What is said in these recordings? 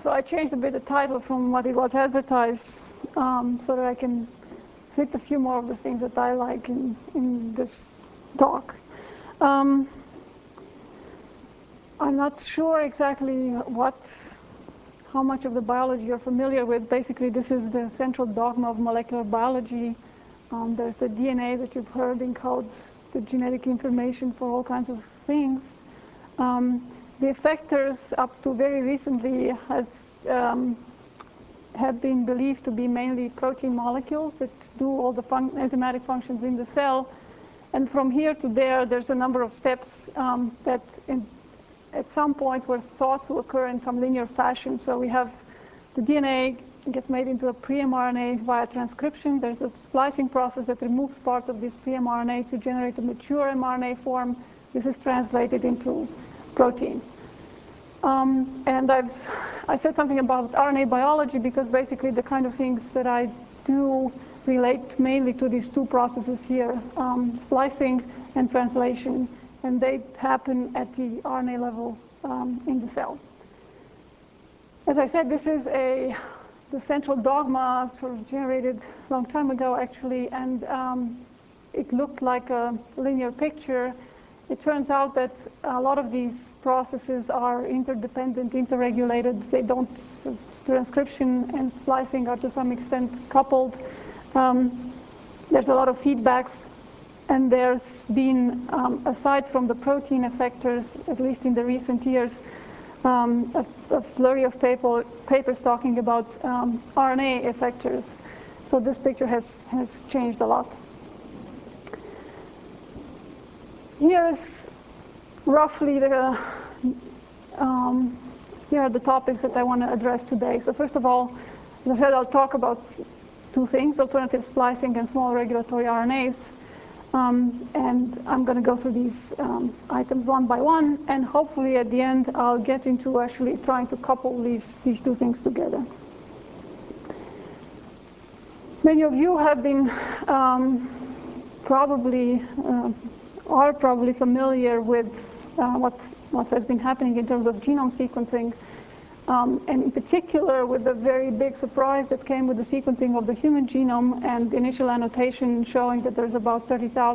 so I changed a bit the title from what it was advertised so that I can fit a few more of the things that I like in this talk. I'm not sure exactly how much of the biology you're familiar with. Basically, this is the central dogma of molecular biology. There's the DNA that you've heard encodes the genetic information for all kinds of things. The effectors, up to very recently, have been believed to be mainly protein molecules that do all the enzymatic functions in the cell. And from here to there, there's a number of steps that at some point were thought to occur in some linear fashion. So we have the DNA gets made into a pre-mRNA via transcription. There's a splicing process that removes part of this pre-mRNA to generate a mature mRNA form. This is translated into protein. And I said something about RNA biology because basically the kind of things that I do relate mainly to these two processes here, splicing and translation, and they happen at the RNA level in the cell. As I said, this is the central dogma sort of generated a long time ago, actually, and it looked like a linear picture. It turns out that a lot of these processes are interdependent, interregulated. They don't, transcription and splicing are to some extent coupled. There's a lot of feedbacks, and there's been, aside from the protein effectors, at least in the recent years, a flurry of papers talking about RNA effectors. So this picture has changed a lot. Here's roughly here are the topics that I want to address today. So first of all, as I said, I'll talk about two things: alternative splicing and small regulatory RNAs. And I'm going to go through these items one by one, and hopefully at the end I'll get into actually trying to couple these two things together. Many of you have been are probably familiar with what has been happening in terms of genome sequencing, and in particular with the very big surprise that came with the sequencing of the human genome and the initial annotation showing that there's about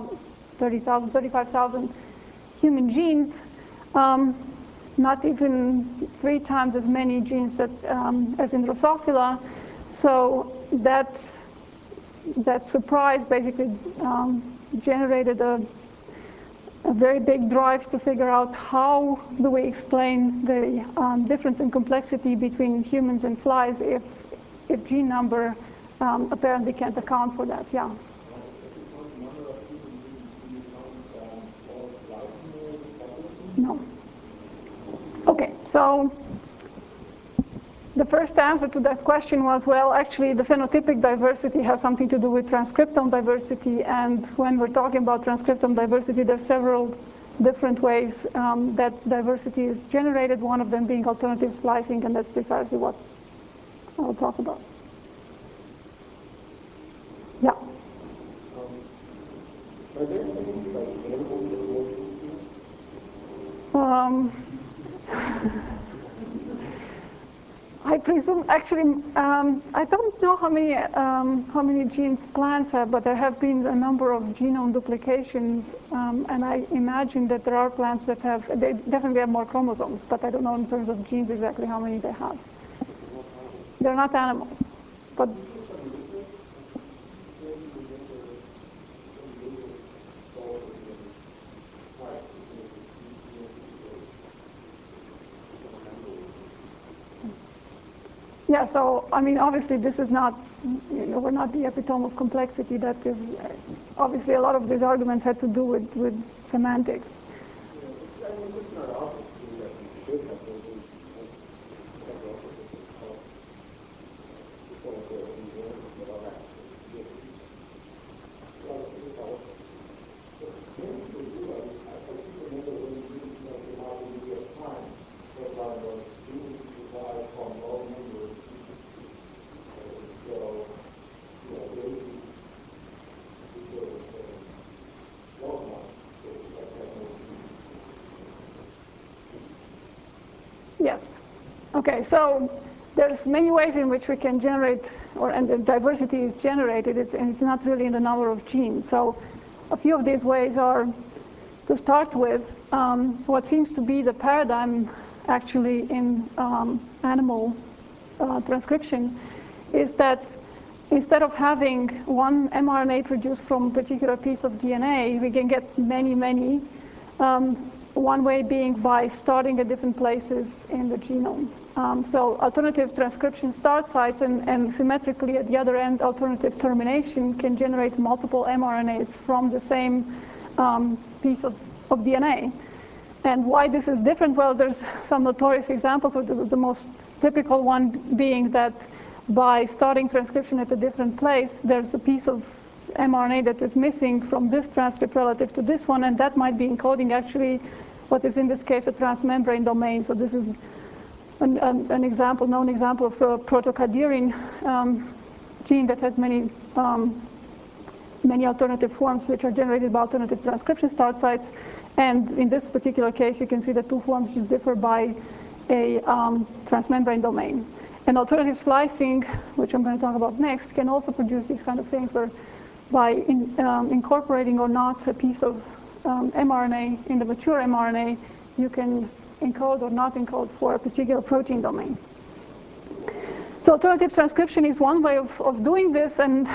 35,000 human genes, not even 3 times as many genes that, as in Drosophila. So that surprise basically generated a very big drive to figure out how do we explain the difference in complexity between humans and flies if gene number apparently can't account for that. Yeah. No. Okay, so the first answer to that question was, well, actually the phenotypic diversity has something to do with transcriptome diversity, and when we're talking about transcriptome diversity, there's several different ways that diversity is generated, one of them being alternative splicing, and that's precisely what I'll talk about. Yeah. Are there any examples that work? I presume, actually, I don't know how many genes plants have, but there have been a number of genome duplications, and I imagine that there are plants that they definitely have more chromosomes, but I don't know in terms of genes exactly how many they have. They're not animals, but yeah, so, I mean, obviously this is not, we're not the epitome of complexity. That is, obviously a lot of these arguments had to do with semantics. Yes. Okay, so there's many ways in which we can generate, and the diversity is generated, and it's not really in the number of genes. So a few of these ways are, to start with, what seems to be the paradigm actually in animal transcription is that instead of having one mRNA produced from a particular piece of DNA, we can get many, many. One way being by starting at different places in the genome. So alternative transcription start sites and symmetrically at the other end, alternative termination can generate multiple mRNAs from the same piece of DNA. And why this is different? Well, there's some notorious examples, of the most typical one being that by starting transcription at a different place, there's a piece of mRNA that is missing from this transcript relative to this one, and that might be encoding actually what is in this case a transmembrane domain. So this is an example, known example of a protocadherin gene that has many alternative forms which are generated by alternative transcription start sites. And in this particular case, you can see the two forms just differ by a transmembrane domain. And alternative splicing, which I'm going to talk about next, can also produce these kind of things where by incorporating or not a piece of mRNA in the mature mRNA, you can encode or not encode for a particular protein domain. So alternative transcription is one way of doing this, and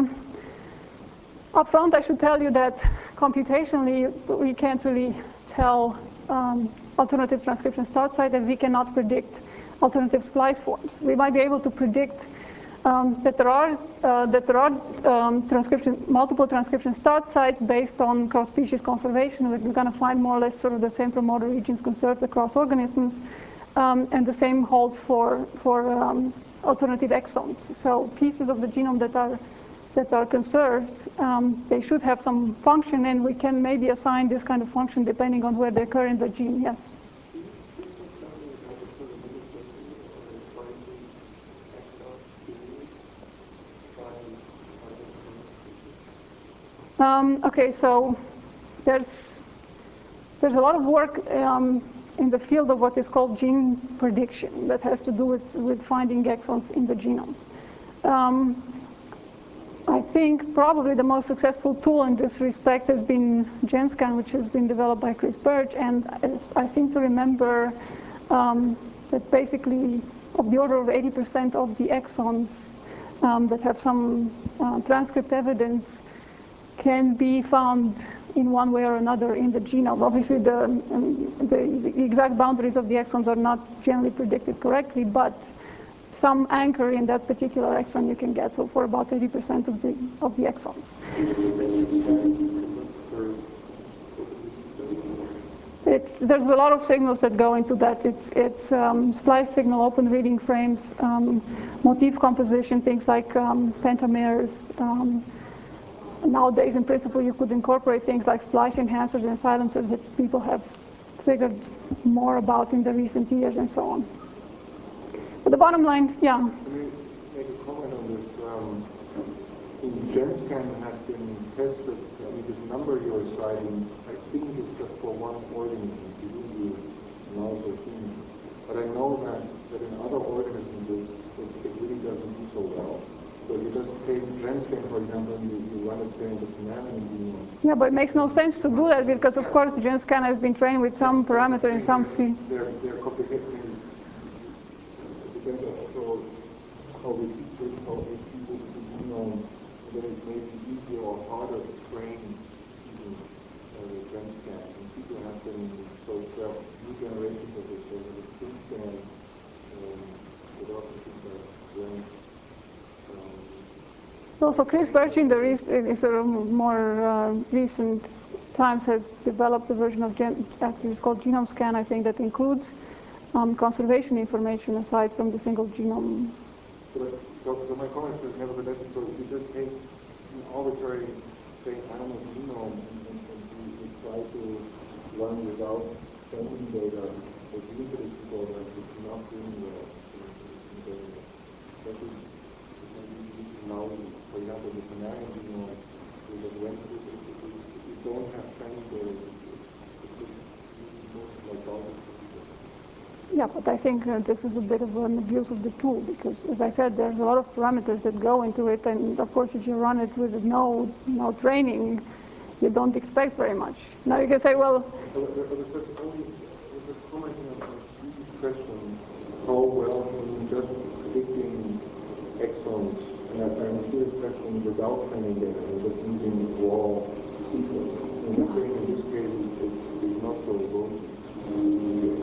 up front I should tell you that computationally we can't really tell alternative transcription start site, and we cannot predict alternative splice forms. We might be able to predict that there are multiple transcription start sites based on cross-species conservation. We're going to find more or less sort of the same promoter regions conserved across organisms, and the same holds for alternative exons. So pieces of the genome that are conserved, they should have some function, and we can maybe assign this kind of function depending on where they occur in the gene. Yes. Okay, so there's a lot of work in the field of what is called gene prediction that has to do with finding exons in the genome. I think probably the most successful tool in this respect has been GenScan, which has been developed by Chris Birch, and I seem to remember that basically of the order of 80% of the exons that have some transcript evidence can be found in one way or another in the genome. Obviously, the exact boundaries of the exons are not generally predicted correctly, but some anchor in that particular exon you can get, so for about 80% of the exons. There's a lot of signals that go into that. It's splice signal, open reading frames, motif composition, things like pentamers. Nowadays, in principle, you could incorporate things like splice enhancers and silencers that people have figured more about in the recent years and so on. But the bottom line, yeah. Let me make a comment on this. In GenScan has been tested, this number you're citing, I think it's just for one organism, presumably mouse or human. But I know that in other organisms it really doesn't do so well. So if you just take GenScan, for example, and you run it, say, in the mammalian genome. Yeah, but it makes no sense to do that because, of course, GenScan has been trained with some parameter in some speed. They're complicated. It depends also how we sequence, how we sequence the genome, and then it may be easier or harder to train using GenScan. And people have been, so there are new generations of this, so the TrinScan development is very So Chris Birch in the more recent times has developed a version of actually it's called GenomeScan, I think, that includes conservation information aside from the single genome. So my comment is nevertheless, so if you just take an arbitrary, say, animal genome and you try to run without training data, the gene prediction program is not doing well in data. That is now, for example, the mammalian genome, if you don't have training data, it's just like Yeah, but I think this is a bit of an abuse of the tool because, as I said, there's a lot of parameters that go into it, and of course, if you run it with no training, you don't expect very much. Now you can say, well, question, how well can just picking exons, and I'm sure this question without training data, and just using raw sequence. And you're saying in this case it's not so rosy.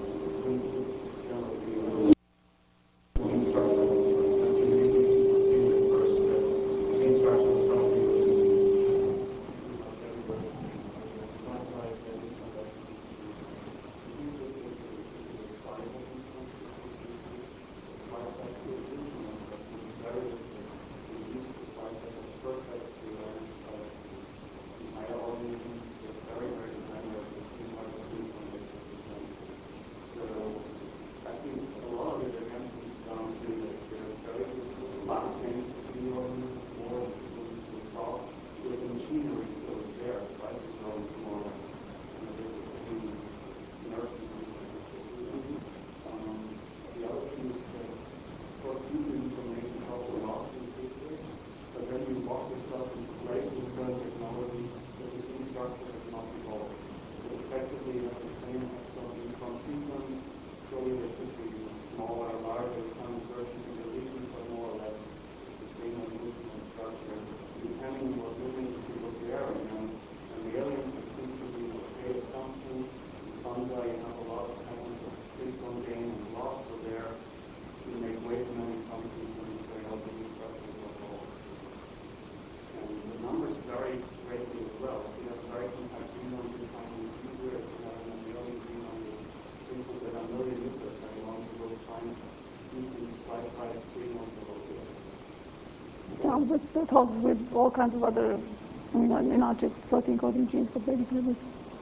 that holds with all kinds of other, not just protein coding genes, but basically with.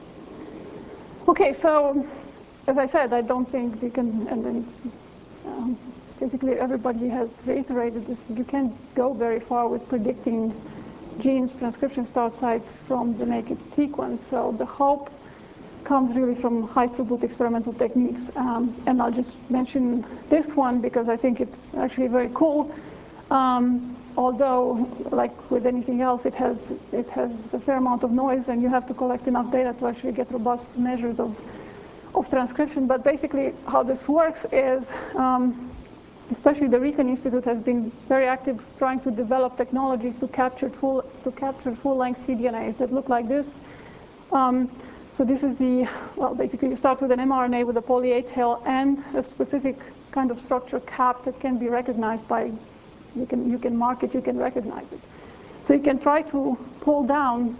Okay, so as I said, I don't think you can, and then basically everybody has reiterated this, you can't go very far with predicting genes, transcription start sites from the naked sequence. So the hope comes really from high throughput experimental techniques. And I'll just mention this one because I think it's actually very cool. Although, like with anything else, it has a fair amount of noise, and you have to collect enough data to actually get robust measures of transcription. But basically, how this works is, especially the Riken Institute has been very active trying to develop technologies to capture full-length cDNAs that look like this. So this is basically you start with an mRNA with a poly A tail and a specific kind of structure cap that can be recognized by. You can mark it, you can recognize it. So you can try to pull down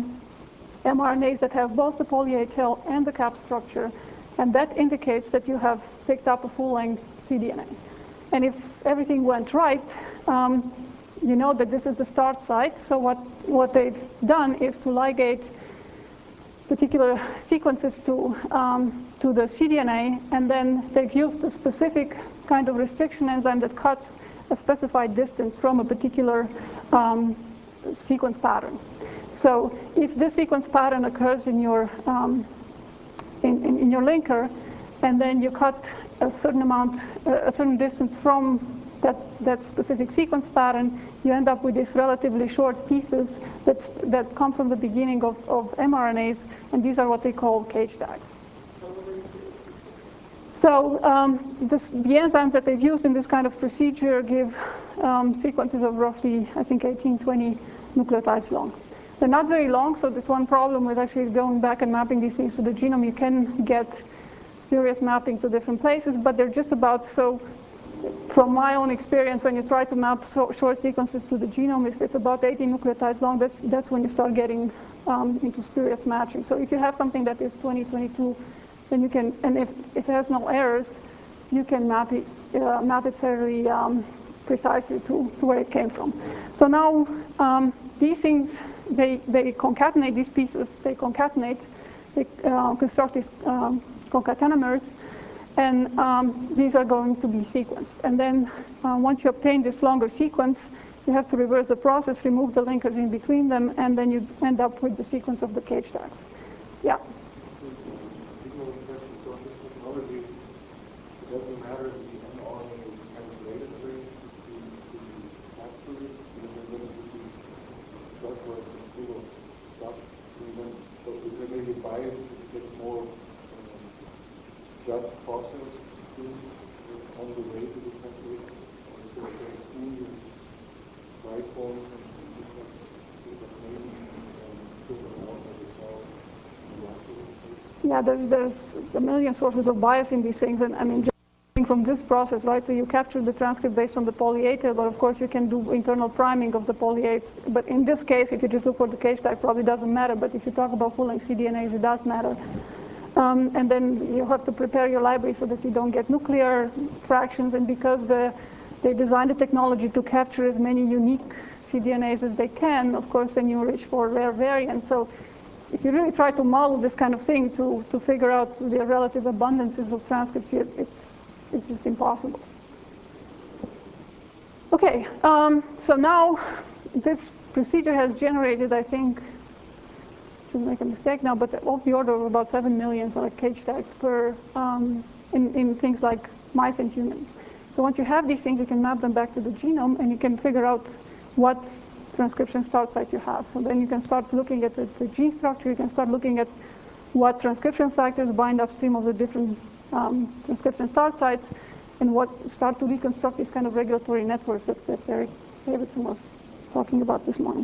mRNAs that have both the poly A tail and the cap structure, and that indicates that you have picked up a full-length cDNA. And if everything went right, you know that this is the start site. So what they've done is to ligate particular sequences to the cDNA, and then they've used a specific kind of restriction enzyme that cuts a specified distance from a particular sequence pattern. So if this sequence pattern occurs in your in your linker, and then you cut a certain distance from that specific sequence pattern, you end up with these relatively short pieces that come from the beginning of mRNAs, and these are what they call cage tags. So the enzymes that they've used in this kind of procedure give sequences of roughly, I think, 18, 20 nucleotides long. They're not very long, so there's one problem with actually going back and mapping these things to the genome. You can get spurious mapping to different places, but they're just about, so from my own experience, when you try to map short sequences to the genome, if it's about 18 nucleotides long, that's when you start getting into spurious matching. So if you have something that is 20, 22, then you can, and if it has no errors, you can map it fairly precisely to where it came from. So now these things, they concatenate these pieces, they concatenate, they construct these concatenamers, and these are going to be sequenced. And then once you obtain this longer sequence, you have to reverse the process, remove the linkers in between them, and then you end up with the sequence of the cage tags. Yeah. the mRNA is translated very to capture it, because then it would be stuck or full of stuff. But if they maybe buy it, it gets more just processed food on the way to the translation. So it's a food in dry form and different maybe filter out as a cell in the natural state. Yeah, there's a million sources of bias in these things, and I mean, just from this process, right? So you capture the transcript based on the poly-A tail, but of course you can do internal priming of the poly-A's. But in this case, if you just look for the cage type, probably doesn't matter. But if you talk about full-length cDNAs, it does matter. And then you have to prepare your library so that you don't get nuclear fractions. And because they designed the technology to capture as many unique cDNAs as they can, of course, then you reach for rare variants. So if you really try to model this kind of thing to figure out the relative abundances of transcripts, it's just impossible. Okay, so now this procedure has generated, I think, shouldn't make a mistake now, but of the order of about 7 million sort of cage tags per in things like mice and humans. So once you have these things, you can map them back to the genome, and you can figure out what transcription start site you have. So then you can start looking at the gene structure. You can start looking at what transcription factors bind upstream of the different transcription start sites, and start to reconstruct these kind of regulatory networks that Eric Davidson was talking about this morning.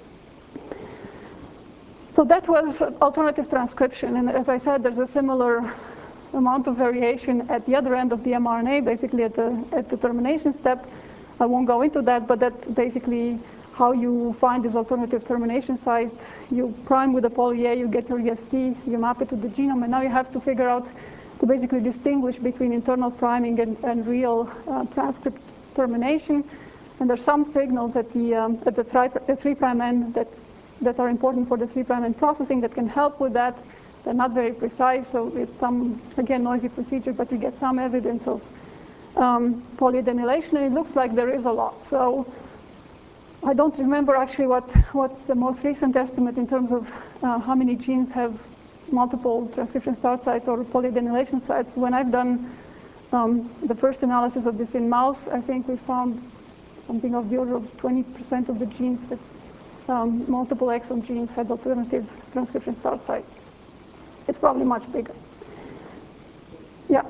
So that was alternative transcription, and as I said, there's a similar amount of variation at the other end of the mRNA, basically at the termination step. I won't go into that, but that's basically how you find this alternative termination site. You prime with a poly-A, you get your EST, you map it to the genome, and now you have to figure out to basically distinguish between internal priming and real transcript termination. And there's some signals at the 3' end that are important for the 3' end processing that can help with that. They're not very precise, so it's some, again, noisy procedure, but you get some evidence of polyadenylation, and it looks like there is a lot. So I don't remember actually what's the most recent estimate in terms of how many genes have multiple transcription start sites or polyadenylation sites. When I've done the first analysis of this in mouse, I think we found something of the order of 20% of the genes that multiple exon genes had alternative transcription start sites. It's probably much bigger. Yeah.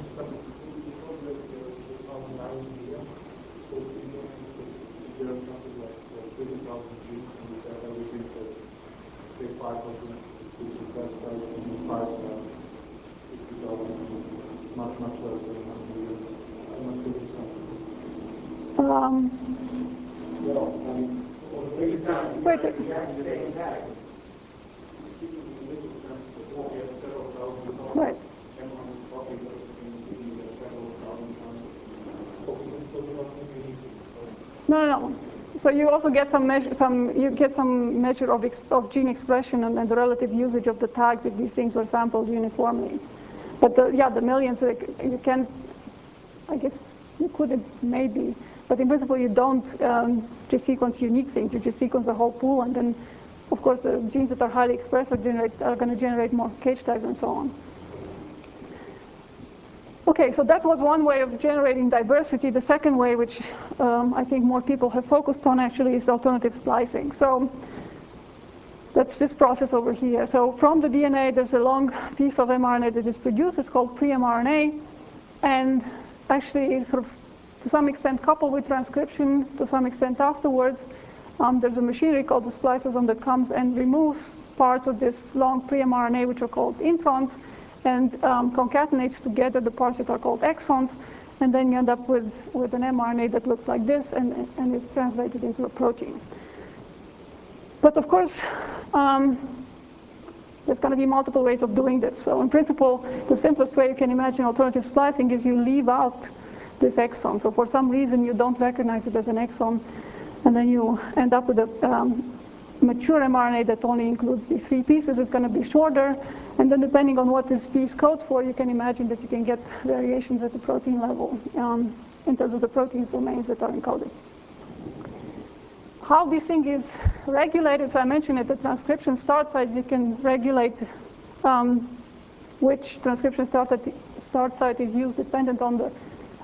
Wait. Right. No. So you also get some measure of gene expression and the relative usage of the tags if these things were sampled uniformly. But the millions, you can, I guess you could maybe, but in principle you don't just sequence unique things. You just sequence the whole pool, and then, of course, the genes that are highly expressed are going to generate more cage tags and so on. Okay, so that was one way of generating diversity. The second way, which I think more people have focused on actually, is alternative splicing. So that's this process over here. So from the DNA, there's a long piece of mRNA that is produced. It's called pre-mRNA, and actually, sort of, to some extent, coupled with transcription, to some extent afterwards, there's a machinery called the spliceosome that comes and removes parts of this long pre-mRNA, which are called introns, and concatenates together the parts that are called exons, and then you end up with an mRNA that looks like this and is translated into a protein. But of course, there's going to be multiple ways of doing this. So in principle, the simplest way you can imagine alternative splicing is you leave out this exon. So for some reason, you don't recognize it as an exon, and then you end up with a mature mRNA that only includes these 3 pieces. It's going to be shorter, and then depending on what this piece codes for, you can imagine that you can get variations at the protein level in terms of the protein domains that are encoded. How this thing is regulated, so I mentioned at the transcription start sites, you can regulate which transcription start site is used dependent on the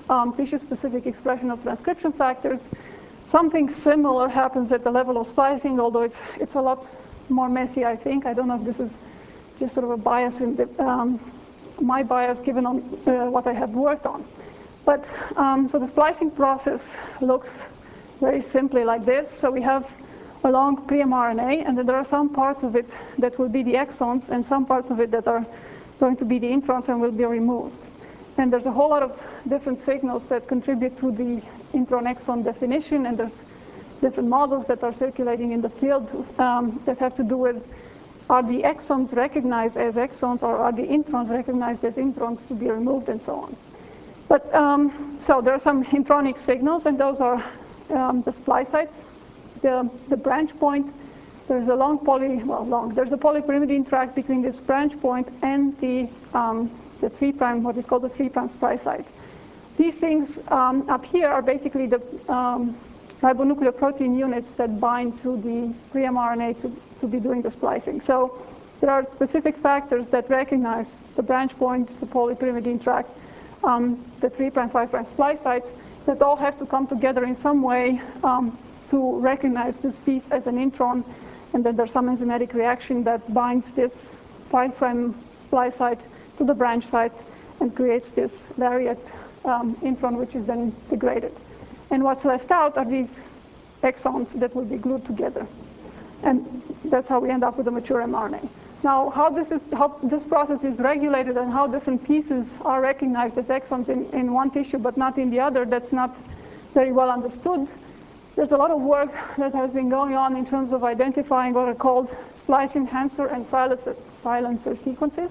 tissue-specific expression of transcription factors. Something similar happens at the level of splicing, although it's a lot more messy, I think. I don't know if this is just sort of a bias in the, my bias given on what I have worked on. But so the splicing process looks very simply like this. So we have a long pre-mRNA, and then there are some parts of it that will be the exons, and some parts of it that are going to be the introns and will be removed. And there's a whole lot of different signals that contribute to the intron-exon definition, and there's different models that are circulating in the field that have to do with, are the exons recognized as exons, or are the introns recognized as introns to be removed, and so on. But so there are some intronic signals, and those are the splice sites, the branch point. There's a there's a polypyrimidine tract between this branch point and the 3', what is called the 3' splice site. These things up here are basically the ribonucleoprotein units that bind to the pre-mRNA to be doing the splicing. So there are specific factors that recognize the branch point, the polypyrimidine tract, the 3', 5' splice sites that all have to come together in some way to recognize this piece as an intron, and then there's some enzymatic reaction that binds this 5' splice site to the branch site and creates this variant intron, which is then degraded. And what's left out are these exons that will be glued together. And that's how we end up with a mature mRNA. Now, how this process is regulated and how different pieces are recognized as exons in one tissue but not in the other, that's not very well understood. There's a lot of work that has been going on in terms of identifying what are called splice enhancer and silencer sequences,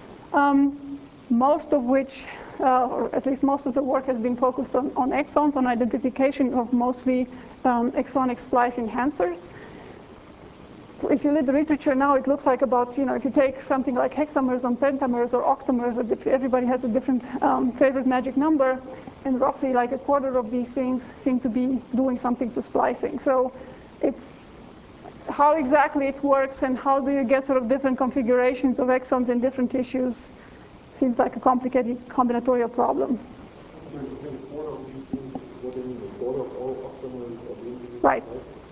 most of which, or at least most of the work has been focused on exons, on identification of mostly exonic splice enhancers. If you read the literature now, it looks like about, if you take something like hexamers and pentamers or octamers, everybody has a different favorite magic number, and roughly like a quarter of these things seem to be doing something to splicing. So it's how exactly it works and how do you get sort of different configurations of exons in different tissues seems like a complicated combinatorial problem. Right.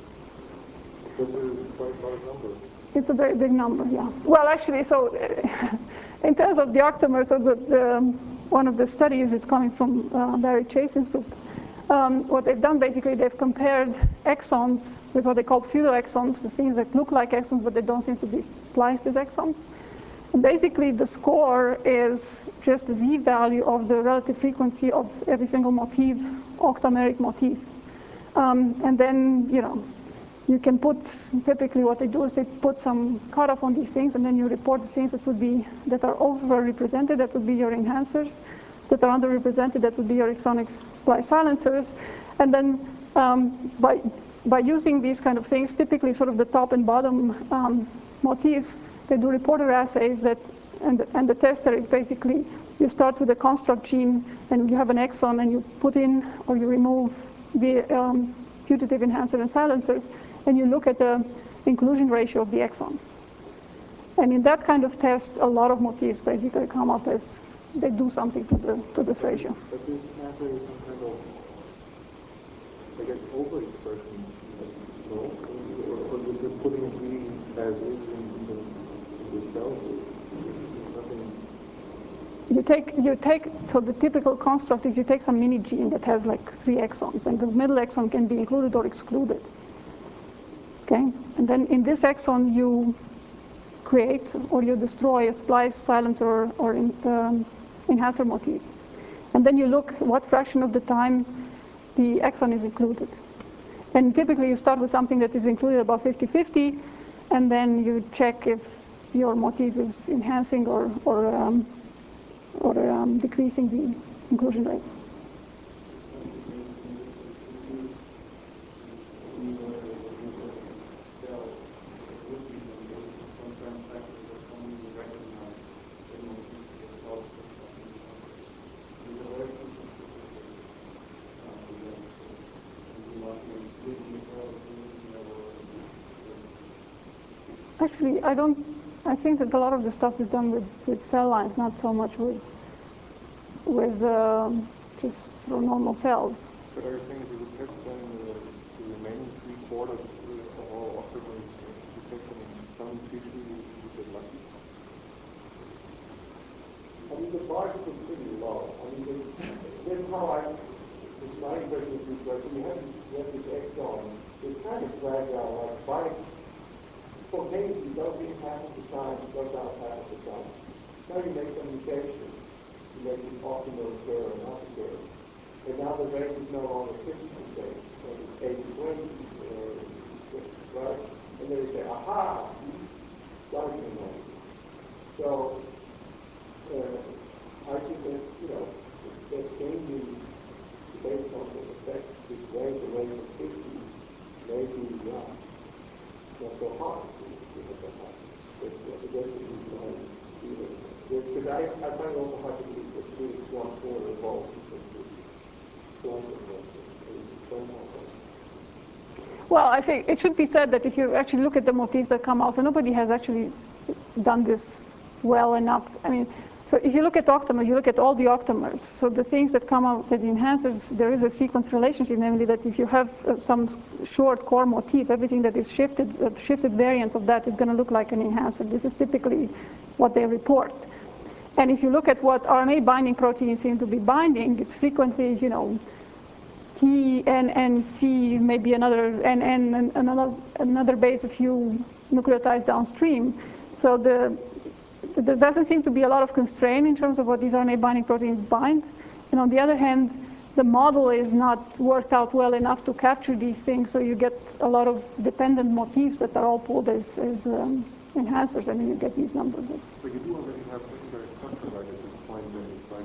It's a very big number, yeah. Well, actually, so in terms of the octamers, so one of the studies is coming from Barry Chasen's group. What they've done, basically, they've compared exons with what they call pseudoexons, the things that look like exons, but they don't seem to be spliced as exons. And basically, the score is just the z-value of the relative frequency of every single motif, octameric motif. And then, you can put, typically what they do is they put some cutoff on these things, and then you report the things that are overrepresented, that would be your enhancers, that are underrepresented, that would be your exonic splice silencers. And then by using these kind of things, typically sort of the top and bottom motifs, they do reporter assays and the tester is basically, you start with a construct gene and you have an exon and you put in or you remove the putative enhancer and silencers, and you look at the inclusion ratio of the exon. And in that kind of test, a lot of motifs basically come up as they do something to this ratio. But this assay is some kind of, I guess, overexpression, no? Or you're just putting it really as is in the cell? So the typical construct is you take some mini gene that has like 3 exons, and the middle exon can be included or excluded. Okay? And then in this exon, you create or you destroy a splice, silencer, or enhancer motif. And then you look what fraction of the time the exon is included. And typically you start with something that is included about 50-50, and then you check if your motif is enhancing or decreasing the inclusion rate. Actually, I think that a lot of the stuff is done with cell lines, not so much with just through normal cells. But are you saying you would test then the remaining 3/4 of all octagons, if you test them in some tissue, you would get lucky? I mean, the bar is pretty low. I mean, that's how it's my impression of this, right? So you have this exon, it's kind of fragile, like by spontaneously does in half of the time, does out half of the time. Now you make some mutation, you make it optimal occur and not occur. And now the rate is no longer 50%, but it's 80-20, right? And then you say, aha, starting to know. So, I think that, that changing based on the effect, this rate, the rate of 50, may be not so hard to have that happen. Because I find it also hard to believe that it's 1/4 of all Well, I think it should be said that if you actually look at the motifs that come out, so nobody has actually done this well enough. I mean, so if you look at octamers, you look at all the octamers. So the things that come out as enhancers, there is a sequence relationship, namely that if you have some short core motif, everything that is shifted variant of that is going to look like an enhancer. This is typically what they report. And if you look at what RNA binding proteins seem to be binding, it's frequently, T, N, N, C, maybe another N, N, and another base, a few nucleotides downstream. So there doesn't seem to be a lot of constraint in terms of what these RNA binding proteins bind. And on the other hand, the model is not worked out well enough to capture these things, so you get a lot of dependent motifs that are all pulled as enhancers, and then you get these numbers. So you do already have secondary structure right at this point when it's like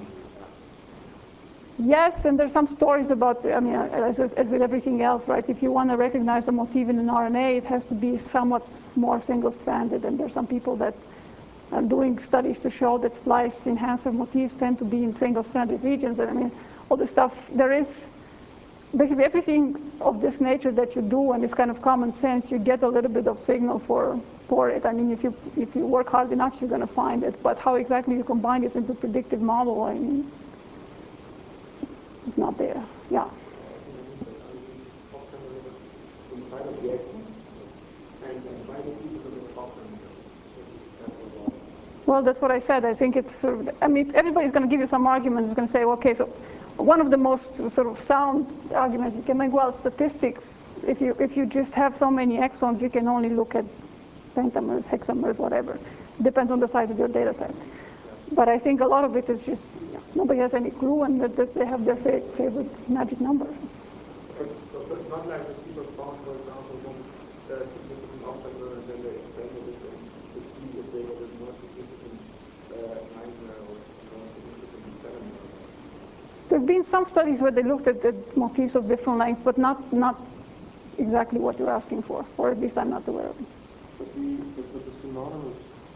Yes, and there's some stories about, I mean, as with everything else, right? If you want to recognize a motif in an RNA, it has to be somewhat more single-stranded, and there's some people that are doing studies to show that splice enhancer motifs tend to be in single-stranded regions. And I mean, all this stuff, there is basically everything of this nature that you do, and this kind of common sense, you get a little bit of signal for it. I mean, if you work hard enough, you're going to find it. But how exactly you combine this into a predictive model, I mean, it's not there. Yeah. Well, that's what I said. I think it's sort of, I mean, everybody's going to give you some argument. It's going to say, okay, so one of the most sort of sound arguments you can make, well, statistics, if you just have so many exons, you can only look at pentamers, hexamers, whatever. It depends on the size of your data set. But I think a lot of it is just, nobody has any clue, and that they have their favorite magic number. So it's not like the people found, for example, one significant octamer, and then they expanded it to see if there was a more significant 9-mer or more significant 7-mer. There have been some studies where they looked at the motifs of different lengths, but not exactly what you're asking for, or at least I'm not aware of it. But the synonymous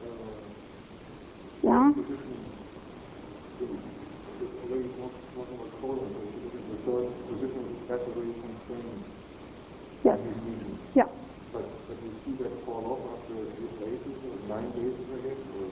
Yeah. position is already not on the colon, but if you look at the third position, that's already constrained. Yes. Yeah. But you see that fall off after 8 bases or 9 bases, I guess? Or?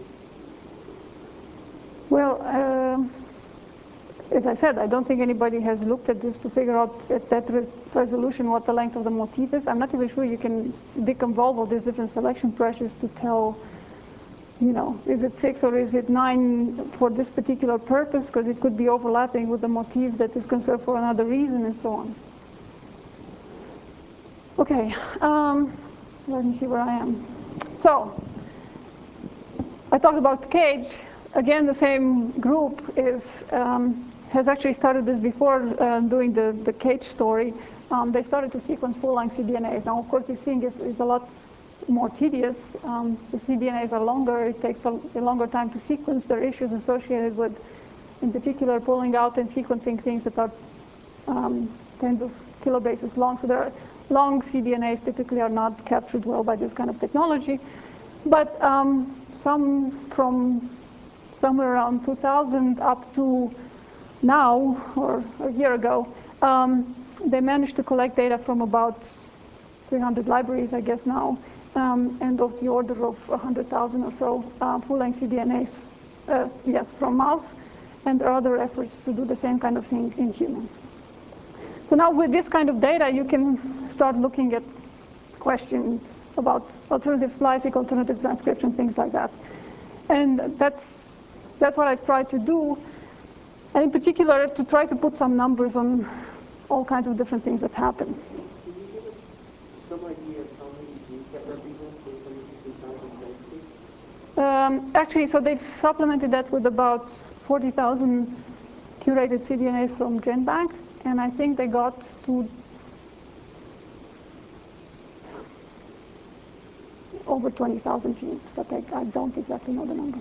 Well, as I said, I don't think anybody has looked at this to figure out at that resolution what the length of the motif is. I'm not even sure you can deconvolve all these different selection pressures to tell, is it 6 or is it 9 for this particular purpose, because it could be overlapping with the motif that is conserved for another reason and so on. Okay, let me see where I am. So, I talked about CAGE. Again, the same group has actually started this before doing the CAGE story. They started to sequence full-length cDNAs. Now, of course, this thing is a lot more tedious. The cDNAs are longer. It takes a longer time to sequence. There are issues associated with, in particular, pulling out and sequencing things that are tens of kilobases long. So there are long cDNAs typically are not captured well by this kind of technology. But some from somewhere around 2000 up to now, or a year ago, they managed to collect data from about 300 libraries, I guess now, and of the order of 100,000 or so full-length cDNAs, yes, from mouse. And there are other efforts to do the same kind of thing in humans. So now with this kind of data, you can start looking at questions about alternative splicing, alternative transcription, things like that. And that's what I've tried to do, and in particular to try to put some numbers on all kinds of different things that happen. Can you give us some idea of how many genes that represents based on the 50,000 Actually, so they've supplemented that with about 40,000 curated cDNAs from GenBank, and I think they got to over 20,000 genes, but I don't exactly know the number.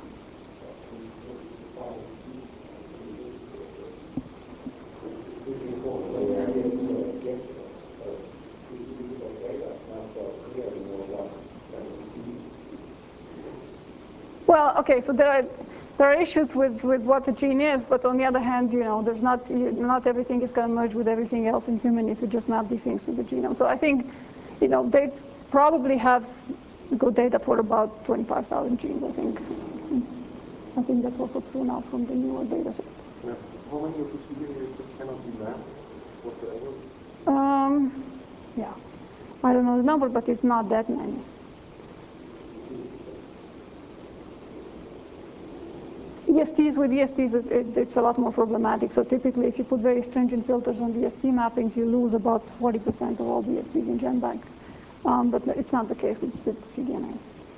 Well, okay, so there are issues with what the gene is, but on the other hand, there's not everything is going to merge with everything else in human if you just map these things to the genome. So I think, they probably have good data for about 25,000 genes, I think. I think that's also true now from the newer data sets. Yeah. How many of the cDNAs that cannot be mapped whatsoever? Yeah. I don't know the number, but it's not that many. With ESTs, it's a lot more problematic. So typically, if you put very stringent filters on the EST mappings, you lose about 40% of all the ESTs in GenBank. But it's not the case with cDNAs.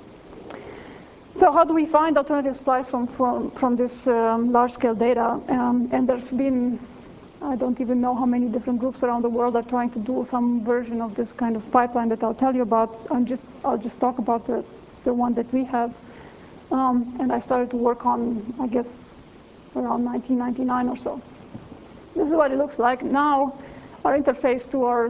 So how do we find alternative splice from this large-scale data? And there's been, I don't even know how many different groups around the world are trying to do some version of this kind of pipeline that I'll tell you about. I'll just talk about the one that we have. And I started to work on, I guess, around 1999 or so. This is what it looks like. Now, our interface to our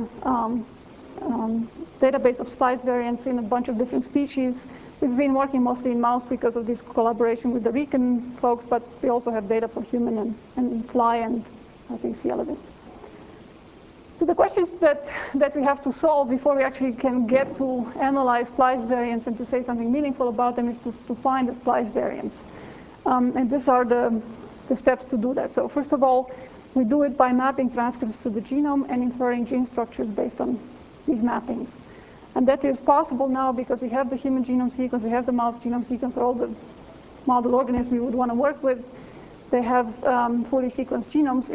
database of splice variants in a bunch of different species. We've been working mostly in mouse because of this collaboration with the Riken folks, but we also have data for human and fly and I think C. elegans. So the questions that we have to solve before we actually can get to analyze splice variants and to say something meaningful about them is to find the splice variants. And these are the steps to do that. So first of all, we do it by mapping transcripts to the genome and inferring gene structures based on these mappings. And that is possible now because we have the human genome sequence, we have the mouse genome sequence, all the model organisms we would want to work with. They have fully sequenced genomes.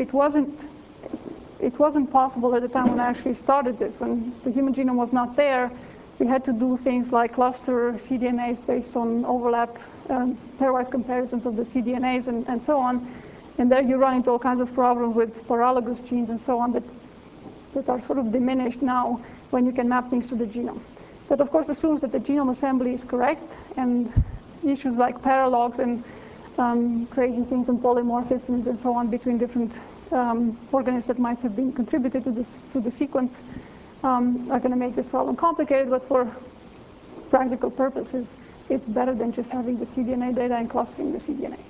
It wasn't possible at the time when I actually started this. When the human genome was not there, we had to do things like cluster cDNAs based on overlap, pairwise comparisons of the cDNAs and so on. And there you run into all kinds of problems with paralogous genes and so on that are sort of diminished now when you can map things to the genome. That, of course, assumes that the genome assembly is correct, and issues like paralogs and crazy things and polymorphisms and so on between different organisms that might have been contributed to the sequence are going to make this problem complicated, but for practical purposes, it's better than just having the cDNA data and clustering the cDNA.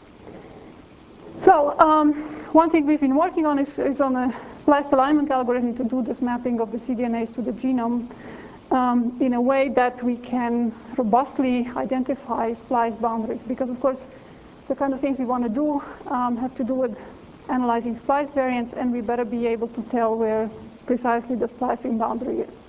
So one thing we've been working on is on a spliced alignment algorithm to do this mapping of the cDNAs to the genome in a way that we can robustly identify splice boundaries. Because, of course, the kind of things we want to do have to do with analyzing splice variants, and we better be able to tell where precisely the splicing boundary is.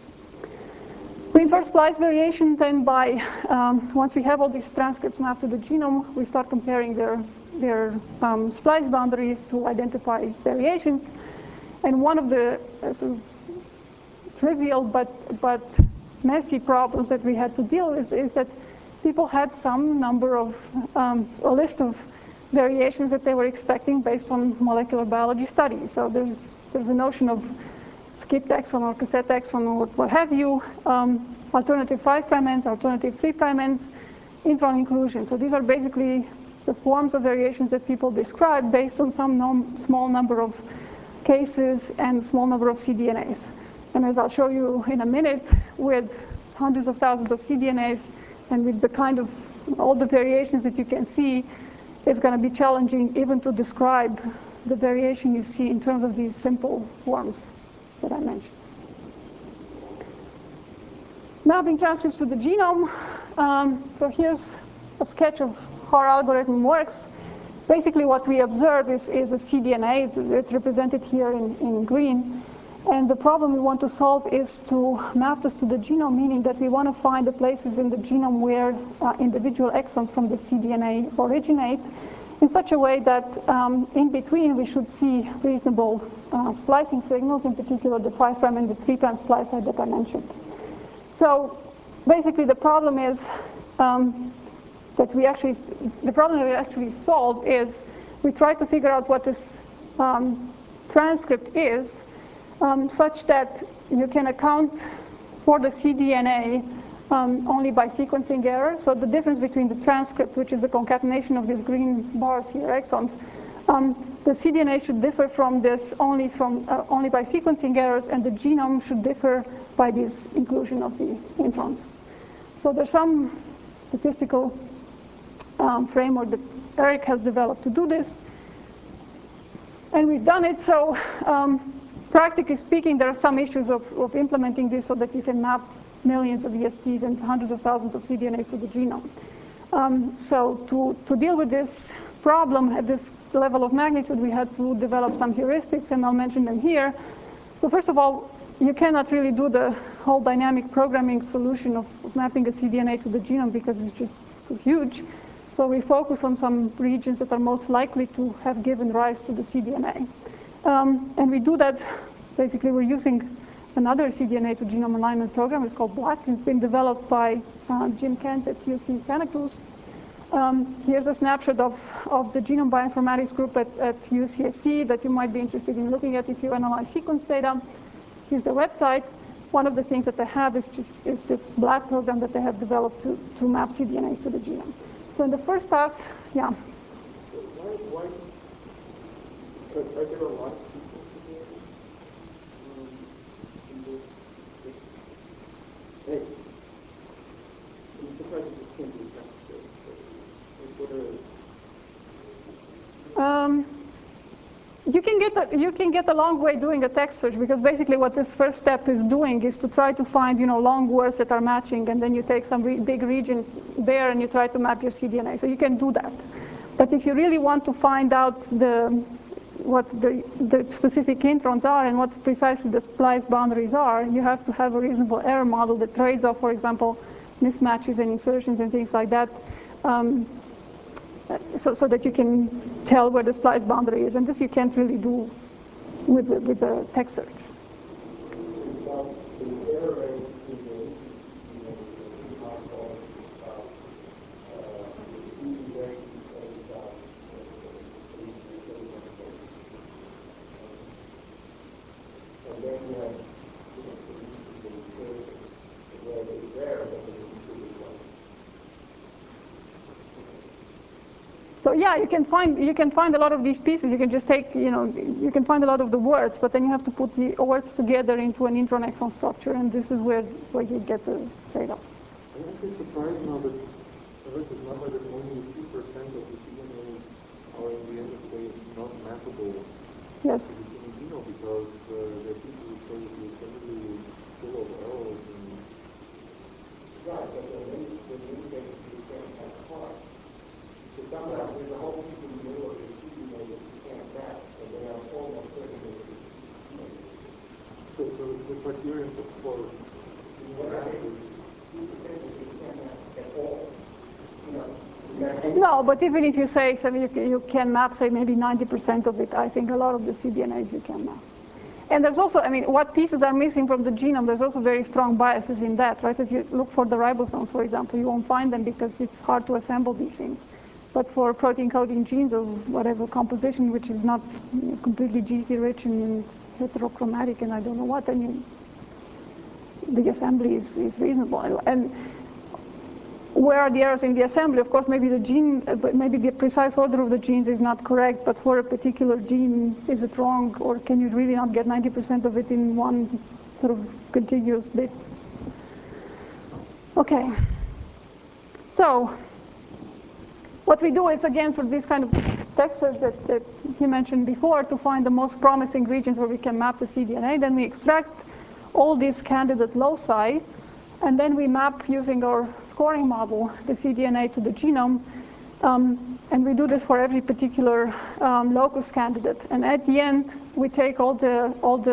We infer splice variation then by, once we have all these transcripts mapped to the genome, we start comparing their splice boundaries to identify variations. And one of the sort of trivial but messy problems that we had to deal with is that people had some number of, a list of variations that they were expecting based on molecular biology studies. So there's a notion of skipped exon or cassette exon or what have you, alternative 5' ends, alternative 3' ends, intron inclusion. So these are basically the forms of variations that people describe based on some small number of cases and small number of cDNAs. And as I'll show you in a minute, with hundreds of thousands of cDNAs and with the kind of all the variations that you can see, it's going to be challenging even to describe the variation you see in terms of these simple forms that I mentioned. Mapping transcripts to the genome. So here's a sketch of how our algorithm works. basically what we observe is a cDNA. It's represented here in green. And the problem we want to solve is to map this to the genome, meaning that we want to find the places in the genome where individual exons from the cDNA originate in such a way that in between we should see reasonable splicing signals, in particular the 5' and the 3' splice site that I mentioned. So basically the problem is that we actually solve is we try to figure out what this transcript is such that you can account for the cDNA only by sequencing error. So the difference between the transcript, which is the concatenation of these green bars here, exons, the cDNA should differ from this only by sequencing errors, and the genome should differ by this inclusion of the introns. So there's some statistical framework that Eric has developed to do this, and we've done it. So practically speaking, there are some issues of implementing this so that you can map millions of ESTs and hundreds of thousands of cDNAs to the genome. So to deal with this problem at this level of magnitude, we had to develop some heuristics, and I'll mention them here. So first of all, you cannot really do the whole dynamic programming solution of mapping a cDNA to the genome because it's just too huge. So we focus on some regions that are most likely to have given rise to the cDNA. And we do that, basically we're using another cDNA to genome alignment program. It's called BLACK. It's been developed by Jim Kent at UC Santa Cruz. Here's a snapshot of the genome bioinformatics group at UCSC that you might be interested in looking at if you analyze sequence data. Here's the website. One of the things that they have is this BLACK program that they have developed to map cDNAs to the genome. So in the first pass, yeah. Why are there a lot of people today? Hey, I'm surprised it can't be effective. You can get a long way doing a text search, because basically what this first step is doing is to try to find long words that are matching, and then you take some big region there and you try to map your cDNA. So you can do that. But if you really want to find out what the specific introns are and what precisely the splice boundaries are, you have to have a reasonable error model that trades off, for example, mismatches and insertions and things like that, so that you can tell where the splice boundary is. And this you can't really do with the text search. So yeah, you can find a lot of these pieces. You can just take, you can find a lot of the words, but then you have to put the words together into an intron exon structure, and this is where you get the trade-off. I'm actually surprised now that I heard this number that only 2% of the DNA are in the end of the day not mappable. Yes. To the genome, because there are people who say that the assembly is full of errors. Right, but in many cases you can't have parts. So sometimes there's a whole piece in the middle of the cDNA that you can't map, and they are almost certain that it's So the criterion for No, but even if you say you can map, say, maybe 90% of it, I think a lot of the cDNAs you can map. And there's also, what pieces are missing from the genome, there's also very strong biases in that, right? If you look for the ribosomes, for example, you won't find them because it's hard to assemble these things. But for protein coding genes of whatever composition, which is not completely GC rich and heterochromatic and I don't know what, then the assembly is reasonable. And where are the errors in the assembly? Of course, maybe maybe the precise order of the genes is not correct, but for a particular gene, is it wrong, or can you really not get 90% of it in one sort of contiguous bit? Okay. So what we do is, again, sort of this kind of text search that he mentioned before to find the most promising regions where we can map the cDNA. Then we extract all these candidate loci, and then we map, using our scoring model, the cDNA to the genome. And we do this for every particular locus candidate. And at the end, we take all the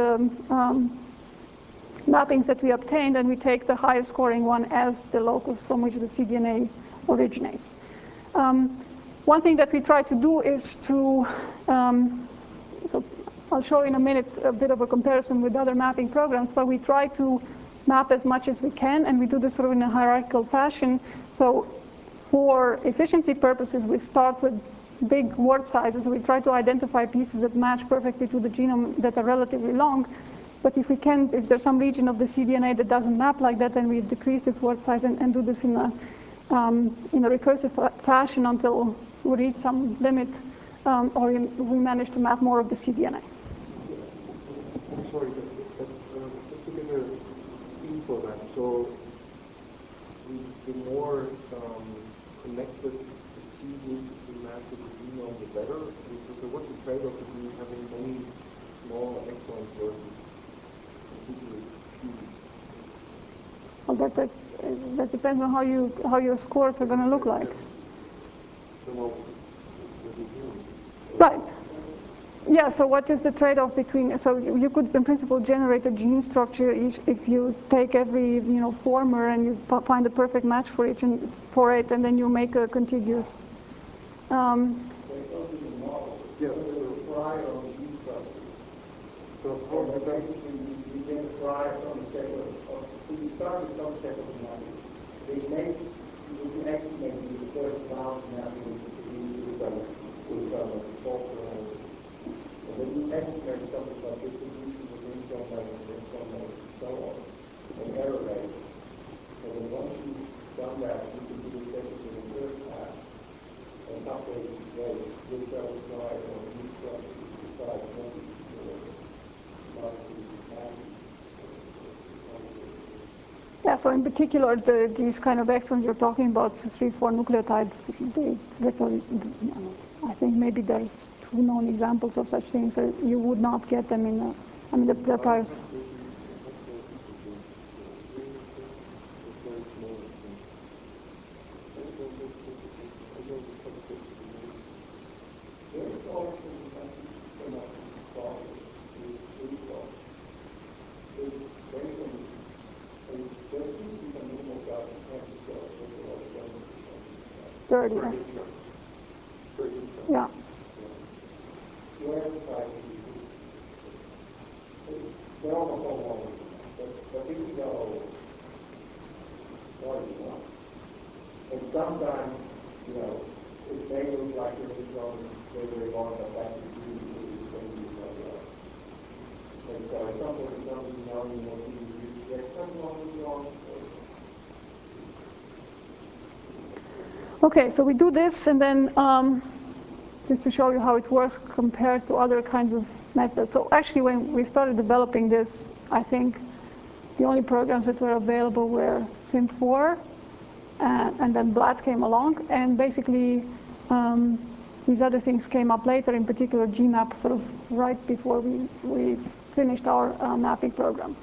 mappings that we obtained, and we take the highest scoring one as the locus from which the cDNA originates. One thing that we try to do is to, so I'll show in a minute a bit of a comparison with other mapping programs, but we try to map as much as we can, and we do this sort of in a hierarchical fashion. So for efficiency purposes, we start with big word sizes. We try to identify pieces that match perfectly to the genome that are relatively long. But if there's some region of the cDNA that doesn't map like that, then we decrease this word size and do this in a recursive fashion until we reach some limit, or we manage to map more of the cDNA. I'm sorry, but just to get a feel for that, so the more connected the seed needs to be mapped to the genome, the better? So what's the trade-off between having many small exons versus particularly few? Well, that depends on how your scores are going to look like. Right. Yeah, so what is the trade-off between, so you could in principle generate a gene structure if you take every former and you find the perfect match for it, and then you make a contiguous. And then you estimate something like distribution of income rate and income rate and so on, and error rate. And then once you've done that, you can do the second and the third pass and calculate these rates, which are applied on each structure to decide what Yeah, so in particular, these kind of exons you're talking about, 3, 4 nucleotides, I think maybe there's 2 known examples of such things. So you would not get them in the priors. Yeah. They're almost all over, but if you go far enough, and sometimes, it may look like the neutron is very long, but that's usually the same as like that. And so at some point it becomes known, you get some long. Okay, so we do this, and then just to show you how it works compared to other kinds of methods. So actually, when we started developing this, I think the only programs that were available were SIM4, and then BLAT came along, and basically these other things came up later, in particular GMAP, sort of right before we finished our mapping program.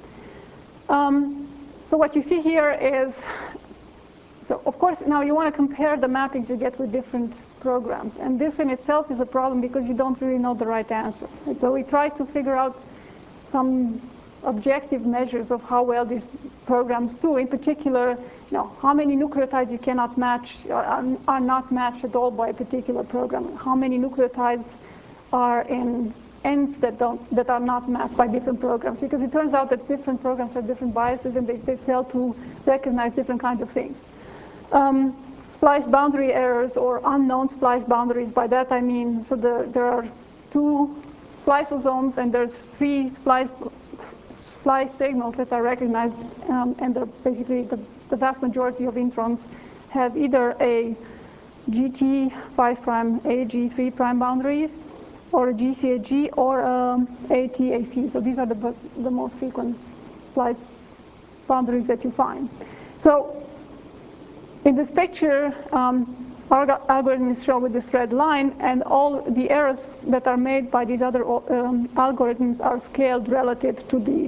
So what you see here is, so of course now you want to compare the mappings you get with different programs, and this in itself is a problem because you don't really know the right answer. And so we try to figure out some objective measures of how well these programs do. In particular, how many nucleotides you cannot match, are not matched at all by a particular program. How many nucleotides are in ends that are not mapped by different programs, because it turns out that different programs have different biases and they fail to recognize different kinds of things. Splice boundary errors or unknown splice boundaries. By that I mean, so there are 2 spliceosomes and there's 3 splice signals that are recognized, and they're basically the vast majority of introns have either a GT 5' AG 3' boundary, or a GCAG, or ATAC. So these are the most frequent splice boundaries that you find. So in this picture, our algorithm is shown with this red line, and all the errors that are made by these other algorithms are scaled relative to the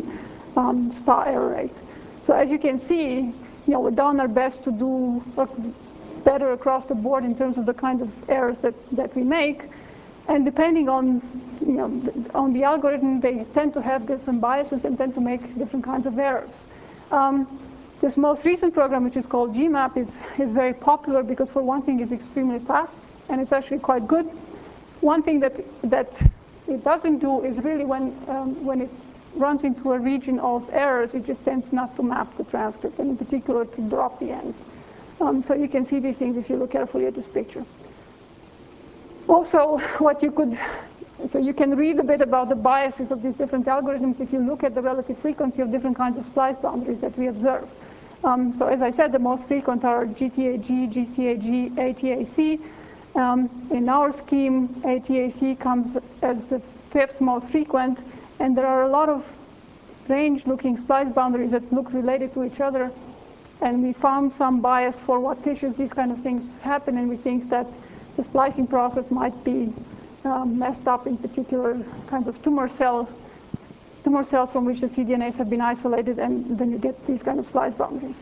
SPA error rate. So as you can see, we've done our best to do better across the board in terms of the kind of errors that we make. And depending on, on the algorithm, they tend to have different biases and tend to make different kinds of errors. This most recent program, which is called GMAP, is very popular because, for one thing, it's extremely fast, and it's actually quite good. One thing that it doesn't do is really when it runs into a region of errors, it just tends not to map the transcript, and in particular to drop the ends. So you can see these things if you look carefully at this picture. Also, so you can read a bit about the biases of these different algorithms if you look at the relative frequency of different kinds of splice boundaries that we observe. So as I said, the most frequent are GTAG, GCAG, ATAC. In our scheme, ATAC comes as the 5th most frequent, and there are a lot of strange-looking splice boundaries that look related to each other, and we found some bias for what tissues these kind of things happen, and we think that the splicing process might be messed up in particular kinds of tumor cells from which the cDNAs have been isolated, and then you get these kind of splice boundaries.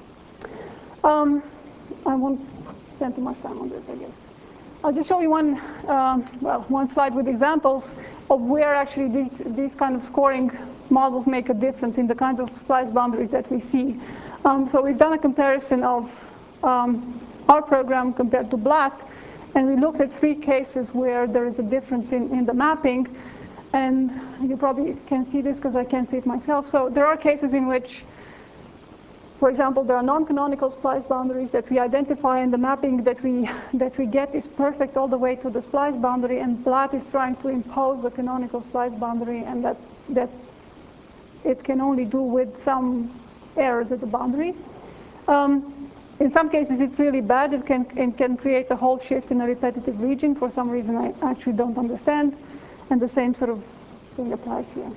I won't spend too much time on this, I guess. I'll just show you one slide with examples of where actually these kind of scoring models make a difference in the kinds of splice boundaries that we see. So we've done a comparison of our program compared to BLAT, and we looked at 3 cases where there is a difference in the mapping. And you probably can see this because I can't see it myself. So there are cases in which, for example, there are non-canonical splice boundaries that we identify, and the mapping that we get is perfect all the way to the splice boundary, and BLAT is trying to impose a canonical splice boundary, and that it can only do with some errors at the boundary. In some cases, it's really bad. It can create a whole shift in a repetitive region for some reason I actually don't understand, and the same sort of thing applies here.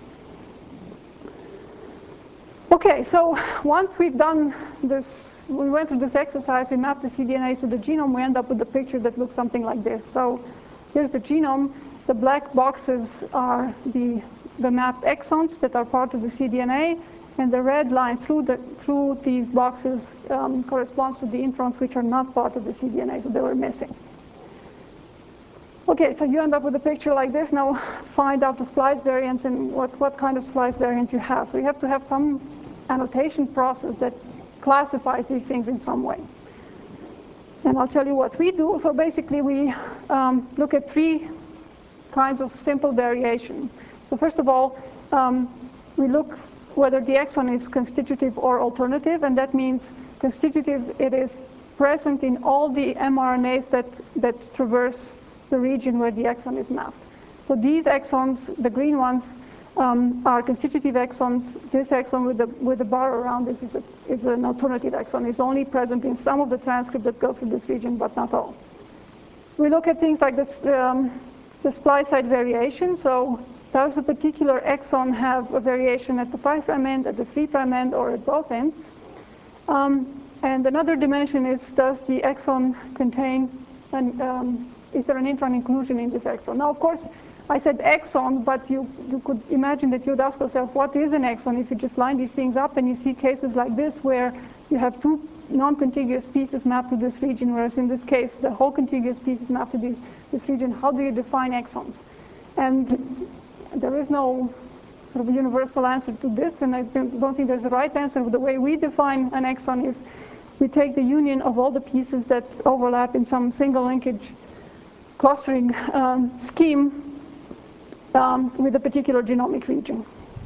Okay, so once we've done this, we went through this exercise, we mapped the cDNA to the genome, we end up with a picture that looks something like this. So here's the genome. The black boxes are the mapped exons that are part of the cDNA, and the red line through these boxes corresponds to the introns which are not part of the cDNA, so they were missing. Okay, so you end up with a picture like this. Now find out the splice variants and what kind of splice variant you have. So you have to have some annotation process that classifies these things in some way. And I'll tell you what we do. So basically we look at 3 kinds of simple variation. So first of all, we look whether the exon is constitutive or alternative, and that means constitutive, it is present in all the mRNAs that traverse the region where the exon is mapped. So these exons, the green ones, are constitutive exons. This exon with the bar around this is an alternative exon. It's only present in some of the transcripts that go through this region, but not all. We look at things like this, the splice site variation. So does a particular exon have a variation at the 5' end, at the 3' end, or at both ends? And another dimension is, does the exon contain is there an intron inclusion in this exon? Now, of course, I said exon, but you could imagine that you'd ask yourself, what is an exon? If you just line these things up and you see cases like this where you have 2 non-contiguous pieces mapped to this region, whereas in this case, the whole contiguous piece is mapped to this region, how do you define exons? And there is no sort of universal answer to this, and I don't think there's a right answer. The way we define an exon is we take the union of all the pieces that overlap in some single linkage clustering scheme with a particular genomic region.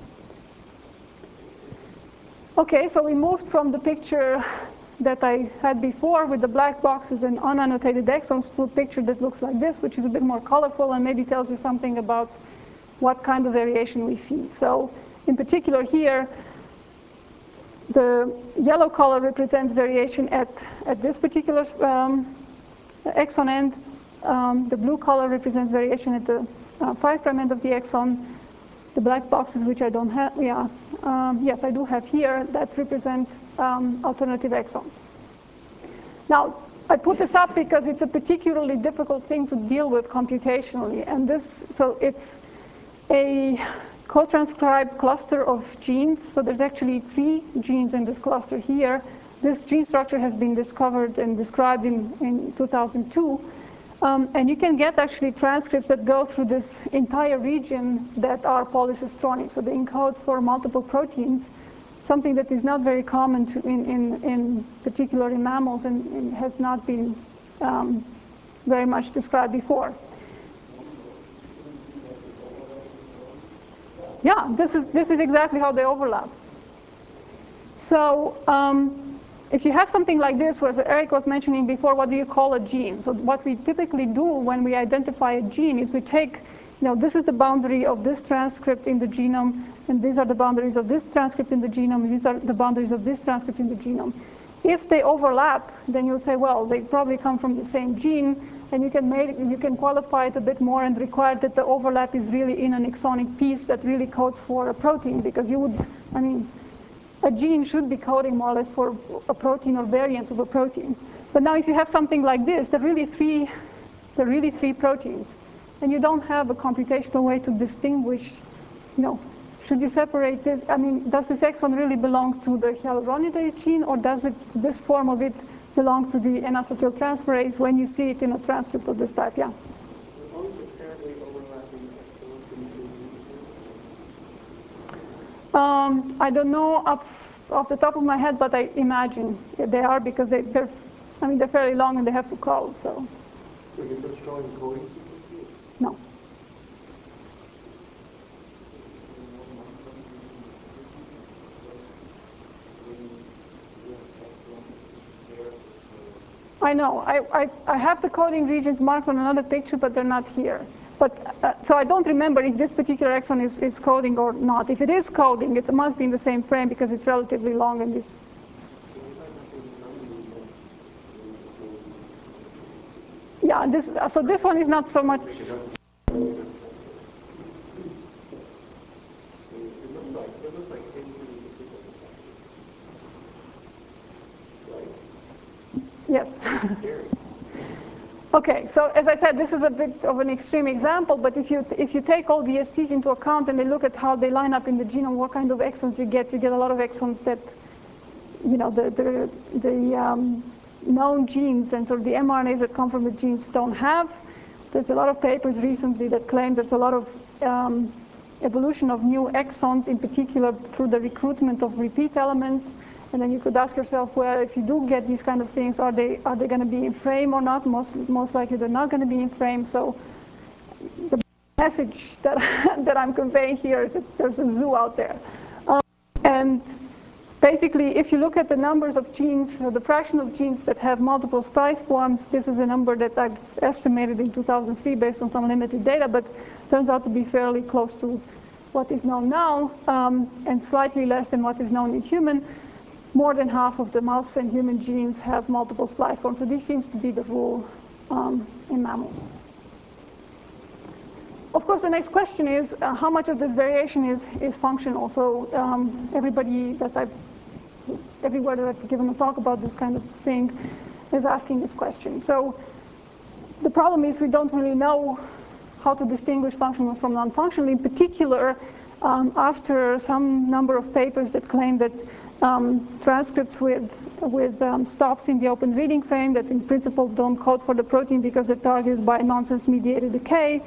Okay, so we moved from the picture that I had before with the black boxes and unannotated exons to a picture that looks like this, which is a bit more colorful and maybe tells you something about what kind of variation we see. So in particular here, the yellow color represents variation at this particular exon end. The blue color represents variation at the 5' end of the exon. The black boxes, which I don't have, yes, I do have here, that represent alternative exons. Now, I put this up because it's a particularly difficult thing to deal with computationally, and so it's a co-transcribed cluster of genes. So there's actually 3 genes in this cluster here, This gene structure has been discovered and described in 2002. And you can get actually transcripts that go through this entire region that are polycistronic. So they encode for multiple proteins, something that is not very common in particular in mammals and has not been very much described before. Yeah, this is exactly how they overlap. So if you have something like this, where Eric was mentioning before, what do you call a gene? So what we typically do when we identify a gene is we take, this is the boundary of this transcript in the genome, and these are the boundaries of this transcript in the genome, and these are the boundaries of this transcript in the genome. If they overlap, then you'll say, well, they probably come from the same gene, and you can qualify it a bit more and require that the overlap is really in an exonic piece that really codes for a protein, because a gene should be coding more or less for a protein or variants of a protein. But now if you have something like this, they're really three proteins, and you don't have a computational way to distinguish, should you separate this? Does this exon really belong to the hyaluronidase gene, or does this form of it belong to the N-acetyltransferase when you see it in a transcript of this type? Yeah? I don't know off the top of my head, but I imagine they are, because they're fairly long and they have to code. So you're just showing coding? No. I know. I have the coding regions marked on another picture, but they're not here. But so I don't remember if this particular exon is coding or not. If it is coding, it must be in the same frame because it's relatively long in this. Yeah, so this one is not so much. Yes. Okay, so as I said, this is a bit of an extreme example, but if you take all the STs into account and they look at how they line up in the genome, what kind of exons you get a lot of exons that, the known genes and sort of the mRNAs that come from the genes don't have. There's a lot of papers recently that claim there's a lot of evolution of new exons, in particular through the recruitment of repeat elements. And then you could ask yourself, well, if you do get these kind of things, are they going to be in frame or not? Most likely they're not going to be in frame. So the message that that I'm conveying here is that there's a zoo out there. And basically, if you look at the numbers of genes, or the fraction of genes that have multiple splice forms, this is a number that I've estimated in 2003 based on some limited data, but turns out to be fairly close to what is known now, and slightly less than what is known in human. More than half of the mouse and human genes have multiple splice forms. So this seems to be the rule in mammals. Of course, the next question is how much of this variation is functional. So everywhere that I've given a talk about this kind of thing is asking this question. So the problem is we don't really know how to distinguish functional from non-functional. In particular, after some number of papers that claim that transcripts with stops in the open reading frame that in principle don't code for the protein because they're targeted by nonsense-mediated decay,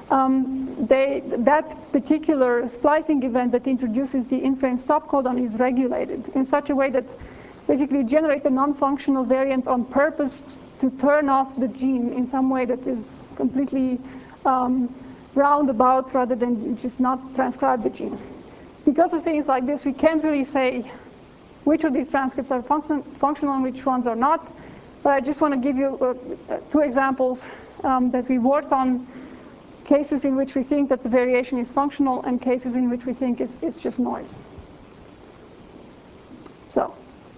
that particular splicing event that introduces the in-frame stop codon is regulated in such a way that basically generates a non-functional variant on purpose to turn off the gene in some way that is completely roundabout rather than just not transcribe the gene. Because of things like this, we can't really say which of these transcripts are functional and which ones are not. But I just want to give you two examples that we worked on, cases in which we think that the variation is functional and cases in which we think it's just noise. So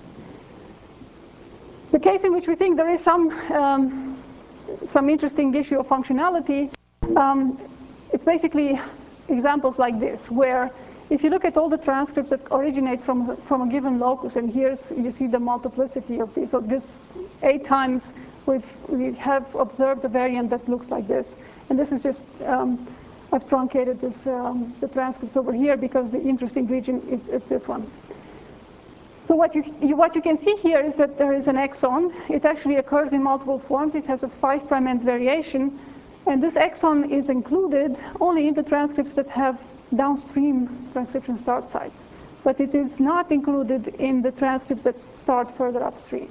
the case in which we think there is some interesting issue of functionality, it's basically examples like this, where if you look at all the transcripts that originate from a given locus, and here you see the multiplicity of these. So this 8 times we have observed a variant that looks like this. And this is just, I've truncated this, the transcripts over here because the interesting region is this one. So what you can see here is that there is an exon. It actually occurs in multiple forms. It has a 5' end variation. And this exon is included only in the transcripts that have downstream transcription start sites. But it is not included in the transcripts that start further upstream.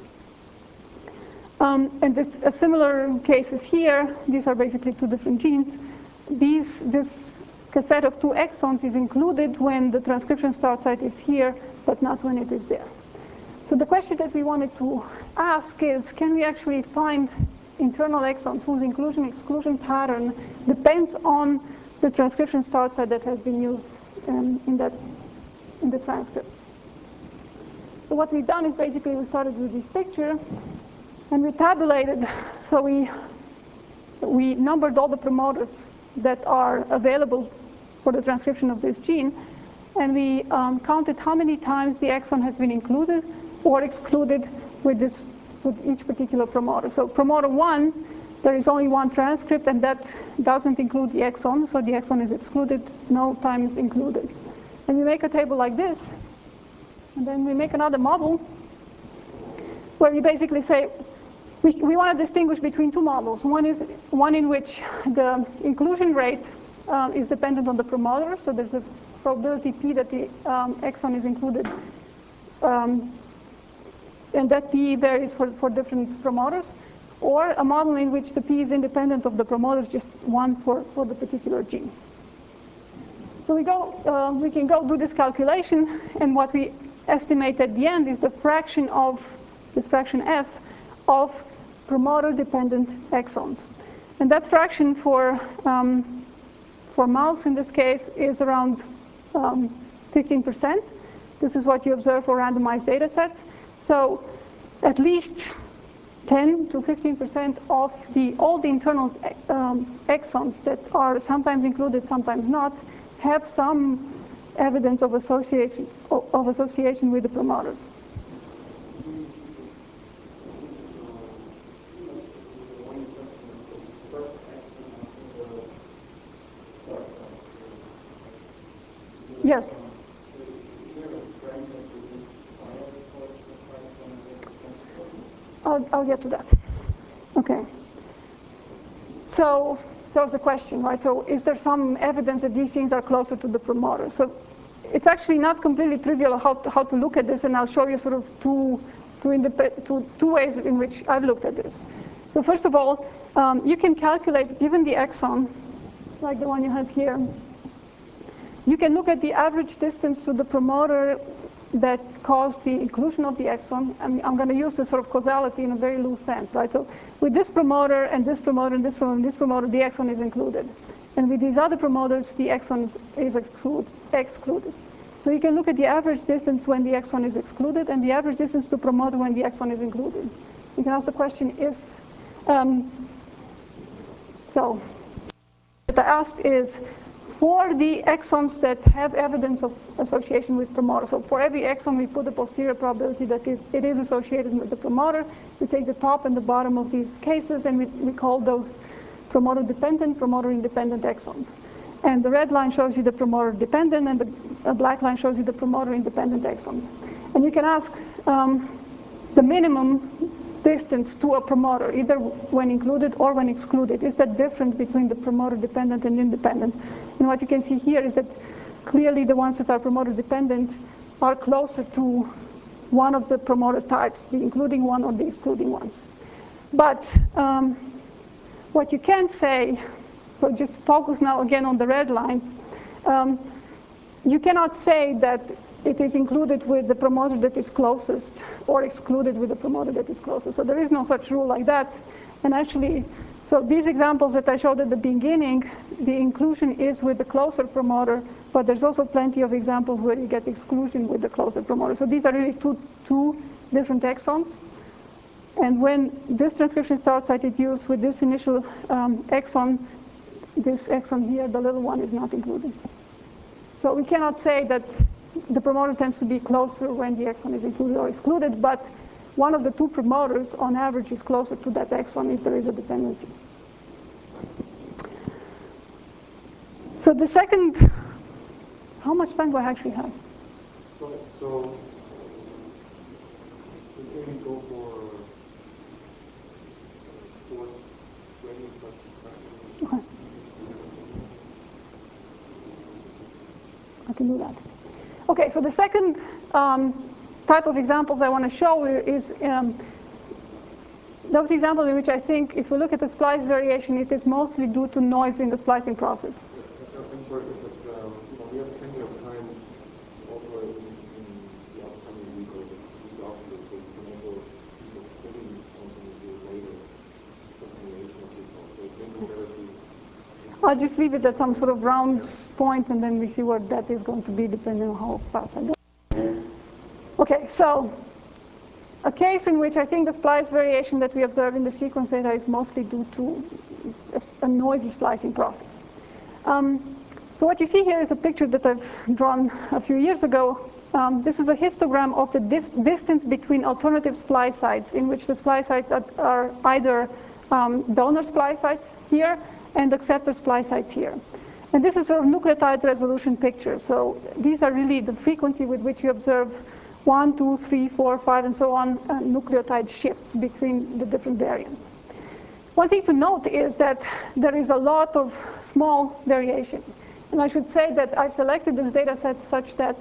And a similar case is here. These are basically two different genes. This cassette of 2 exons is included when the transcription start site is here, but not when it is there. So the question that we wanted to ask is, can we actually find internal exons whose inclusion-exclusion pattern depends on the transcription start site that has been used in the transcript? So what we've done is basically we started with this picture, and we tabulated. So we numbered all the promoters that are available for the transcription of this gene, and we counted how many times the exon has been included or excluded with each particular promoter. So promoter 1, there is only one transcript, and that doesn't include the exon, so the exon is excluded, no time is included. And we make a table like this, and then we make another model where we basically say, we want to distinguish between two models. One in which the inclusion rate is dependent on the promoter, so there's a probability P that the exon is included, and that P varies for different promoters, or a model in which the P is independent of the promoters, just one for the particular gene. So we can go do this calculation, and what we estimate at the end is the fraction of, this fraction F, of promoter-dependent exons. And that fraction for mouse in this case is around 15%. This is what you observe for randomized data sets. So at least 10 to 15% of all the internal exons that are sometimes included, sometimes not, have some evidence of association with the promoters. Yes. I'll get to that. Okay. So that was the question, right? So is there some evidence that these things are closer to the promoter? So it's actually not completely trivial how to look at this, and I'll show you sort of two ways in which I've looked at this. So first of all, you can calculate, given the exon, like the one you have here, you can look at the average distance to the promoter that caused the inclusion of the exon. And I'm going to use this sort of causality in a very loose sense, right? So with this promoter and this promoter and this promoter and this promoter, the exon is included. And with these other promoters, the exon is excluded. So you can look at the average distance when the exon is excluded and the average distance to promoter when the exon is included. You can ask the question, so what I asked is, for the exons that have evidence of association with promoter, so for every exon we put a posterior probability that it is associated with the promoter. We take the top and the bottom of these cases and we call those promoter-dependent, promoter-independent exons. And the red line shows you the promoter-dependent, and the black line shows you the promoter-independent exons. And you can ask the minimum distance to a promoter, either when included or when excluded. Is that different between the promoter-dependent and independent? And what you can see here is that clearly the ones that are promoter-dependent are closer to one of the promoter types, the including one or the excluding ones. But what you can say, so just focus now again on the red lines, you cannot say that it is included with the promoter that is closest or excluded with the promoter that is closest. So there is no such rule like that. And actually, so these examples that I showed at the beginning, the inclusion is with the closer promoter, but there's also plenty of examples where you get exclusion with the closer promoter. So these are really two different exons. And when this transcription start site is used with this initial exon, this exon here, the little one, is not included. So we cannot say that the promoter tends to be closer when the exon is included or excluded, but one of the two promoters on average is closer to that exon if there is a dependency. So the second, how much time do I actually have? So Can you go for 420 plus Okay. I can do that. Okay, so the second type of examples I want to show is those examples in which I think, if we look at the splice variation, it is mostly due to noise in the splicing process. I'm sorry, but we have plenty of time also in the upcoming week or the week after, so you can also put in something a little later, continuation of this also. It may be better to... I'll just leave it at some sort of round point, and then we see what that is going to be depending on how fast I go. Okay, so a case in which I think the splice variation that we observe in the sequence data is mostly due to a noisy splicing process. So what you see here is a picture that I've drawn a few years ago. This is a histogram of the distance between alternative splice sites, in which the splice sites are either donor splice sites here and acceptor splice sites here. And this is sort of nucleotide resolution picture. So these are really the frequency with which you observe 1, 2, 3, 4, 5, and so on nucleotide shifts between the different variants. One thing to note is that there is a lot of small variation. And I should say that I've selected this data set such that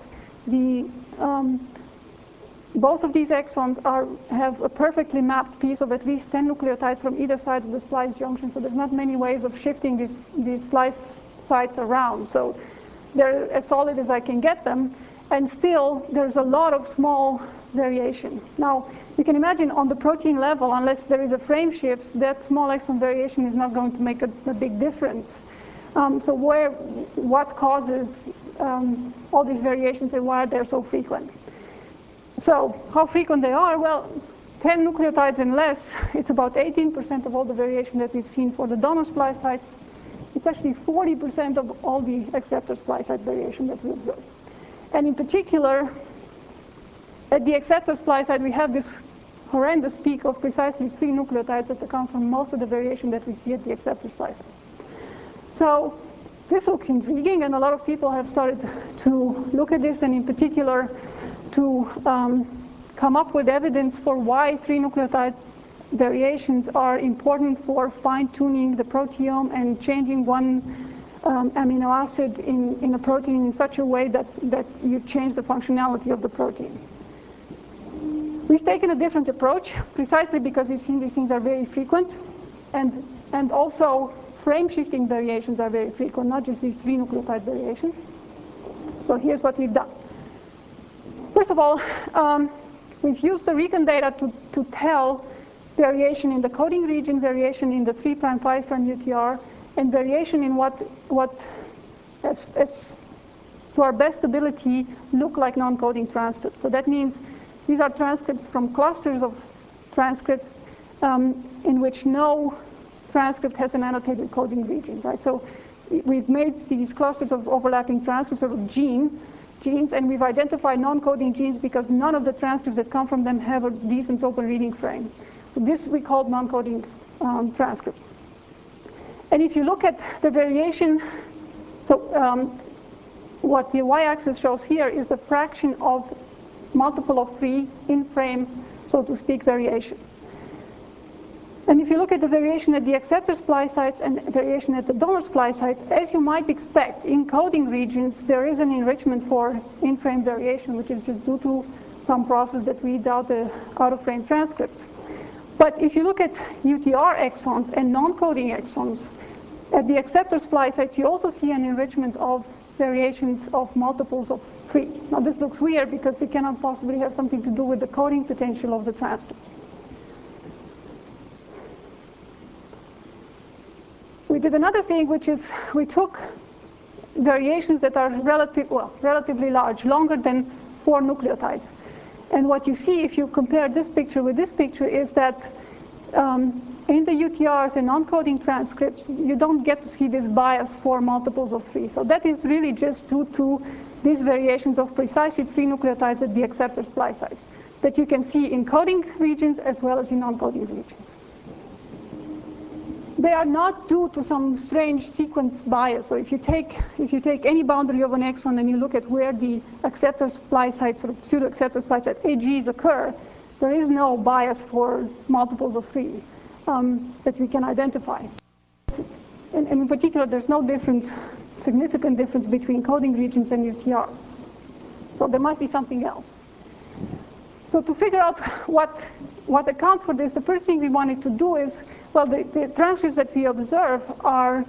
both of these exons have a perfectly mapped piece of at least 10 nucleotides from either side of the splice junction. So there's not many ways of shifting these splice sites around. So they're as solid as I can get them. And still, there's a lot of small variation. Now, you can imagine on the protein level, unless there is a frame shift, that small exon variation is not going to make a big difference. So what causes all these variations and why they're so frequent? So how frequent they are? Well, 10 nucleotides and less, it's about 18% of all the variation that we've seen for the donor splice sites. It's actually 40% of all the acceptor splice site variation that we observe. And in particular, at the acceptor splice site, we have this horrendous peak of precisely 3 nucleotides that accounts for most of the variation that we see at the acceptor splice site. So this looks intriguing, and a lot of people have started to look at this, and in particular to come up with evidence for why 3 nucleotide variations are important for fine-tuning the proteome and changing one amino acid in a protein in such a way that you change the functionality of the protein. We've taken a different approach, precisely because we've seen these things are very frequent, and also frame shifting variations are very frequent, not just these 3 nucleotide variations. So here's what we've done. First of all, we've used the recon data to tell variation in the coding region, variation in the 3', 5' UTR, and variation in what as to our best ability, look like non-coding transcripts. So that means these are transcripts from clusters of transcripts in which no transcript has an annotated coding region, right? So we've made these clusters of overlapping transcripts of genes, and we've identified non-coding genes because none of the transcripts that come from them have a decent open reading frame. So this we call non-coding transcripts. And if you look at the variation, so what the y-axis shows here is the fraction of multiple of 3 in frame, so to speak, variation. And if you look at the variation at the acceptor splice sites and variation at the donor splice sites, as you might expect, in coding regions, there is an enrichment for in-frame variation, which is just due to some process that reads out the out-of-frame transcripts. But if you look at UTR exons and non-coding exons, at the acceptor splice sites, you also see an enrichment of variations of multiples of 3. Now this looks weird because it cannot possibly have something to do with the coding potential of the transcript. We did another thing, which is we took variations that are relatively large, longer than 4 nucleotides. And what you see if you compare this picture with this picture is that in the UTRs and non-coding transcripts, you don't get to see this bias for multiples of 3. So that is really just due to these variations of precisely 3 nucleotides at the acceptor splice sites that you can see in coding regions as well as in non-coding regions. They are not due to some strange sequence bias. So if you take any boundary of an exon and you look at where the acceptor splice sites, sort of pseudo-acceptor splice site AGs occur, There is no bias for multiples of 3 that we can identify. And in particular, there's no significant difference between coding regions and UTRs. So there must be something else. So to figure out what accounts for this, the first thing we wanted to do is, well, the transcripts that we observe are,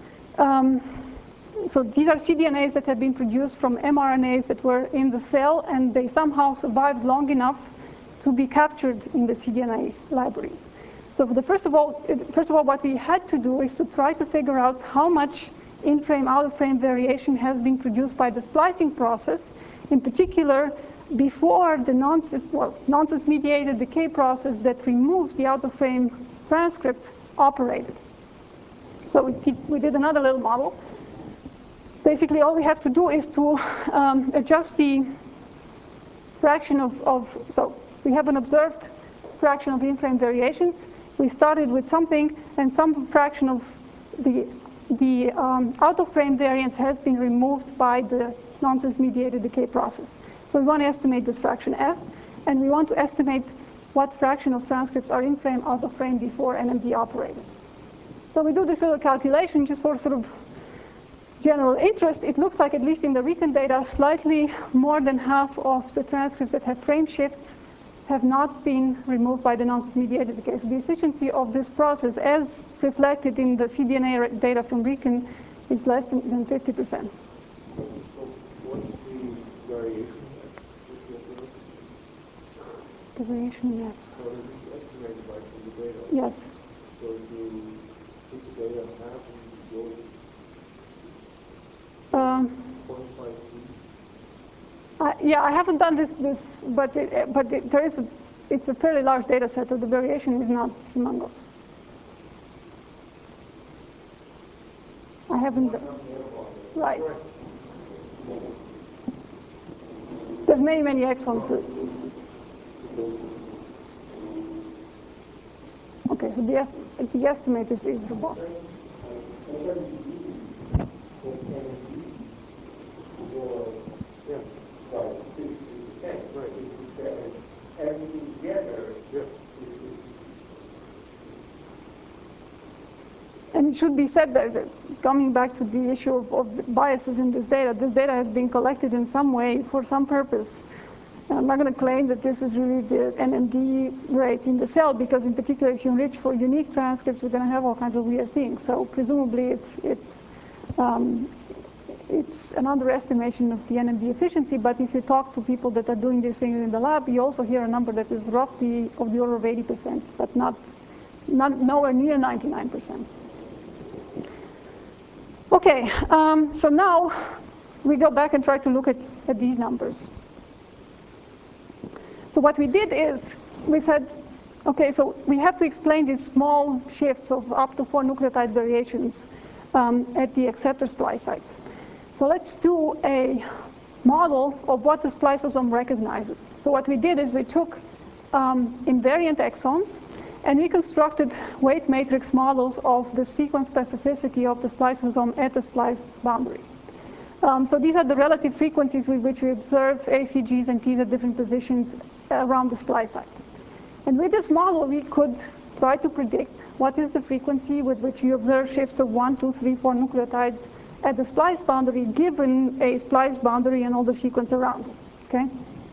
so these are cDNAs that have been produced from mRNAs that were in the cell, and they somehow survived long enough to be captured in the cDNA libraries. So first of all, what we had to do is to try to figure out how much in-frame, out-of-frame variation has been produced by the splicing process, in particular before the nonsense-mediated decay process that removes the out-of-frame transcript operated. So we did another little model. Basically, all we have to do is to adjust the fraction so we have an observed fraction of in-frame variations. We started with something, and some fraction of the out-of-frame variance has been removed by the nonsense-mediated decay process. So we want to estimate this fraction f, and we want to estimate what fraction of transcripts are in-frame, out-of-frame before NMD operated. So we do this little calculation just for sort of general interest. It looks like, at least in the recent data, slightly more than half of the transcripts that have frame shifts have not been removed by the nonsense-mediated decay. So the efficiency of this process, as reflected in the cDNA data from RECON, is less than 50%. So what's the variation? The variation, yes. So this is estimated by from the data? Yes. So you put the data in half and you go 0.53? Yeah, I haven't done this but it's a fairly large data set, so the variation is not humongous. I haven't, right. There's many exons. Okay, so the estimate is robust. Yeah. Right, 50%. Right. Everything together. Yeah. And it should be said that, coming back to the issue of biases in this data has been collected in some way for some purpose. And I'm not going to claim that this is really the NMD rate in the cell, because in particular, if you enrich for unique transcripts, you're going to have all kinds of weird things. So presumably, it's an underestimation of the NMD efficiency, but if you talk to people that are doing these things in the lab, you also hear a number that is roughly of the order of 80%, but nowhere near 99%. Okay, so now we go back and try to look at these numbers. So what we did is we said, okay, so we have to explain these small shifts of up to 4 nucleotide variations at the acceptor splice sites. So let's do a model of what the spliceosome recognizes. So what we did is we took invariant exons and we constructed weight matrix models of the sequence specificity of the spliceosome at the splice boundary. So these are the relative frequencies with which we observe ACGs and Ts at different positions around the splice site. And with this model, we could try to predict what is the frequency with which you observe shifts of 1, 2, 3, 4 nucleotides at the splice boundary, given a splice boundary and all the sequence around it. Okay?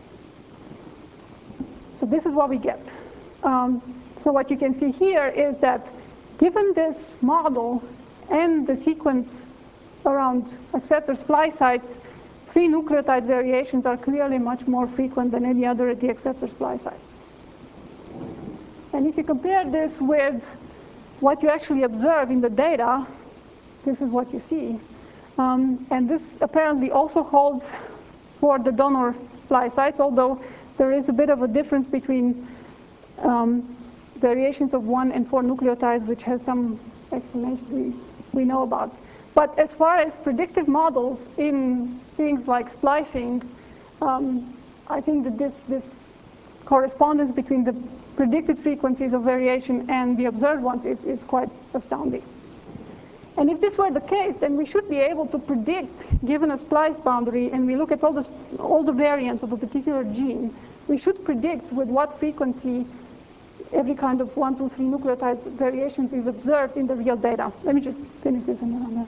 So this is what we get. So what you can see here is that given this model and the sequence around acceptor splice sites, 3 nucleotide variations are clearly much more frequent than any other at the acceptor splice sites. And if you compare this with what you actually observe in the data, this is what you see. And this apparently also holds for the donor splice sites, although there is a bit of a difference between variations of 1 and 4 nucleotides, which has some explanation we know about. But as far as predictive models in things like splicing, I think that this correspondence between the predicted frequencies of variation and the observed ones is quite astounding. And if this were the case, then we should be able to predict, given a splice boundary, and we look at all the variants of a particular gene, we should predict with what frequency every kind of 1, 2, 3 nucleotide variations is observed in the real data. Let me just finish this and then I'm done.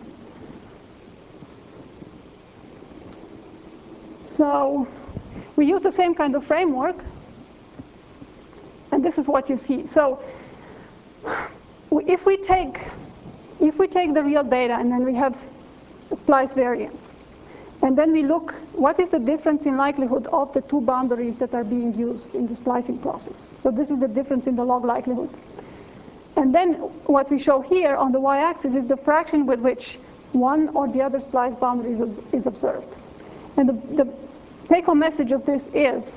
So we use the same kind of framework, and this is what you see. So if we take the real data and then we have splice variants, and then we look, what is the difference in likelihood of the two boundaries that are being used in the splicing process? So this is the difference in the log likelihood. And then what we show here on the y-axis is the fraction with which one or the other splice boundary is observed. And the take-home message of this is,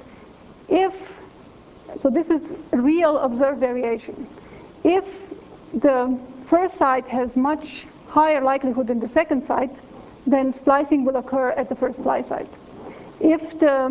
so this is real observed variation. If the first site has much higher likelihood than the second site, then splicing will occur at the first splice site. If the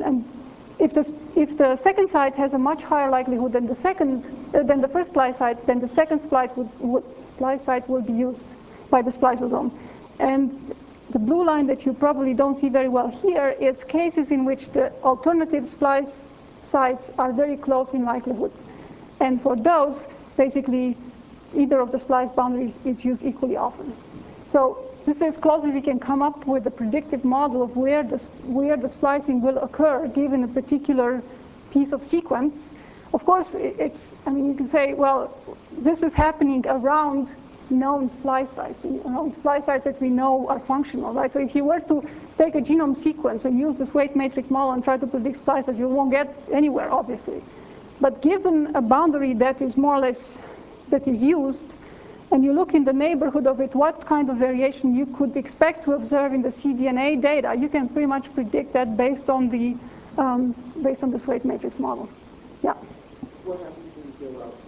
second site has a much higher likelihood than the first splice site, then the second splice site will be used by the spliceosome. And the blue line that you probably don't see very well here is cases in which the alternative splice sites are very close in likelihood. And for those, basically, either of the splice boundaries is used equally often. So this is as close as we can come up with a predictive model of where the splicing will occur given a particular piece of sequence. Of course, you can say, well, this is happening around known splice sites, splice sites that we know are functional, right? So if you were to take a genome sequence and use this weight matrix model and try to predict splices, you won't get anywhere, obviously. But given a boundary that is more or less, that is used, and you look in the neighborhood of it, what kind of variation you could expect to observe in the cDNA data, you can pretty much predict that based on this weight matrix model. Yeah. What happens when you go out to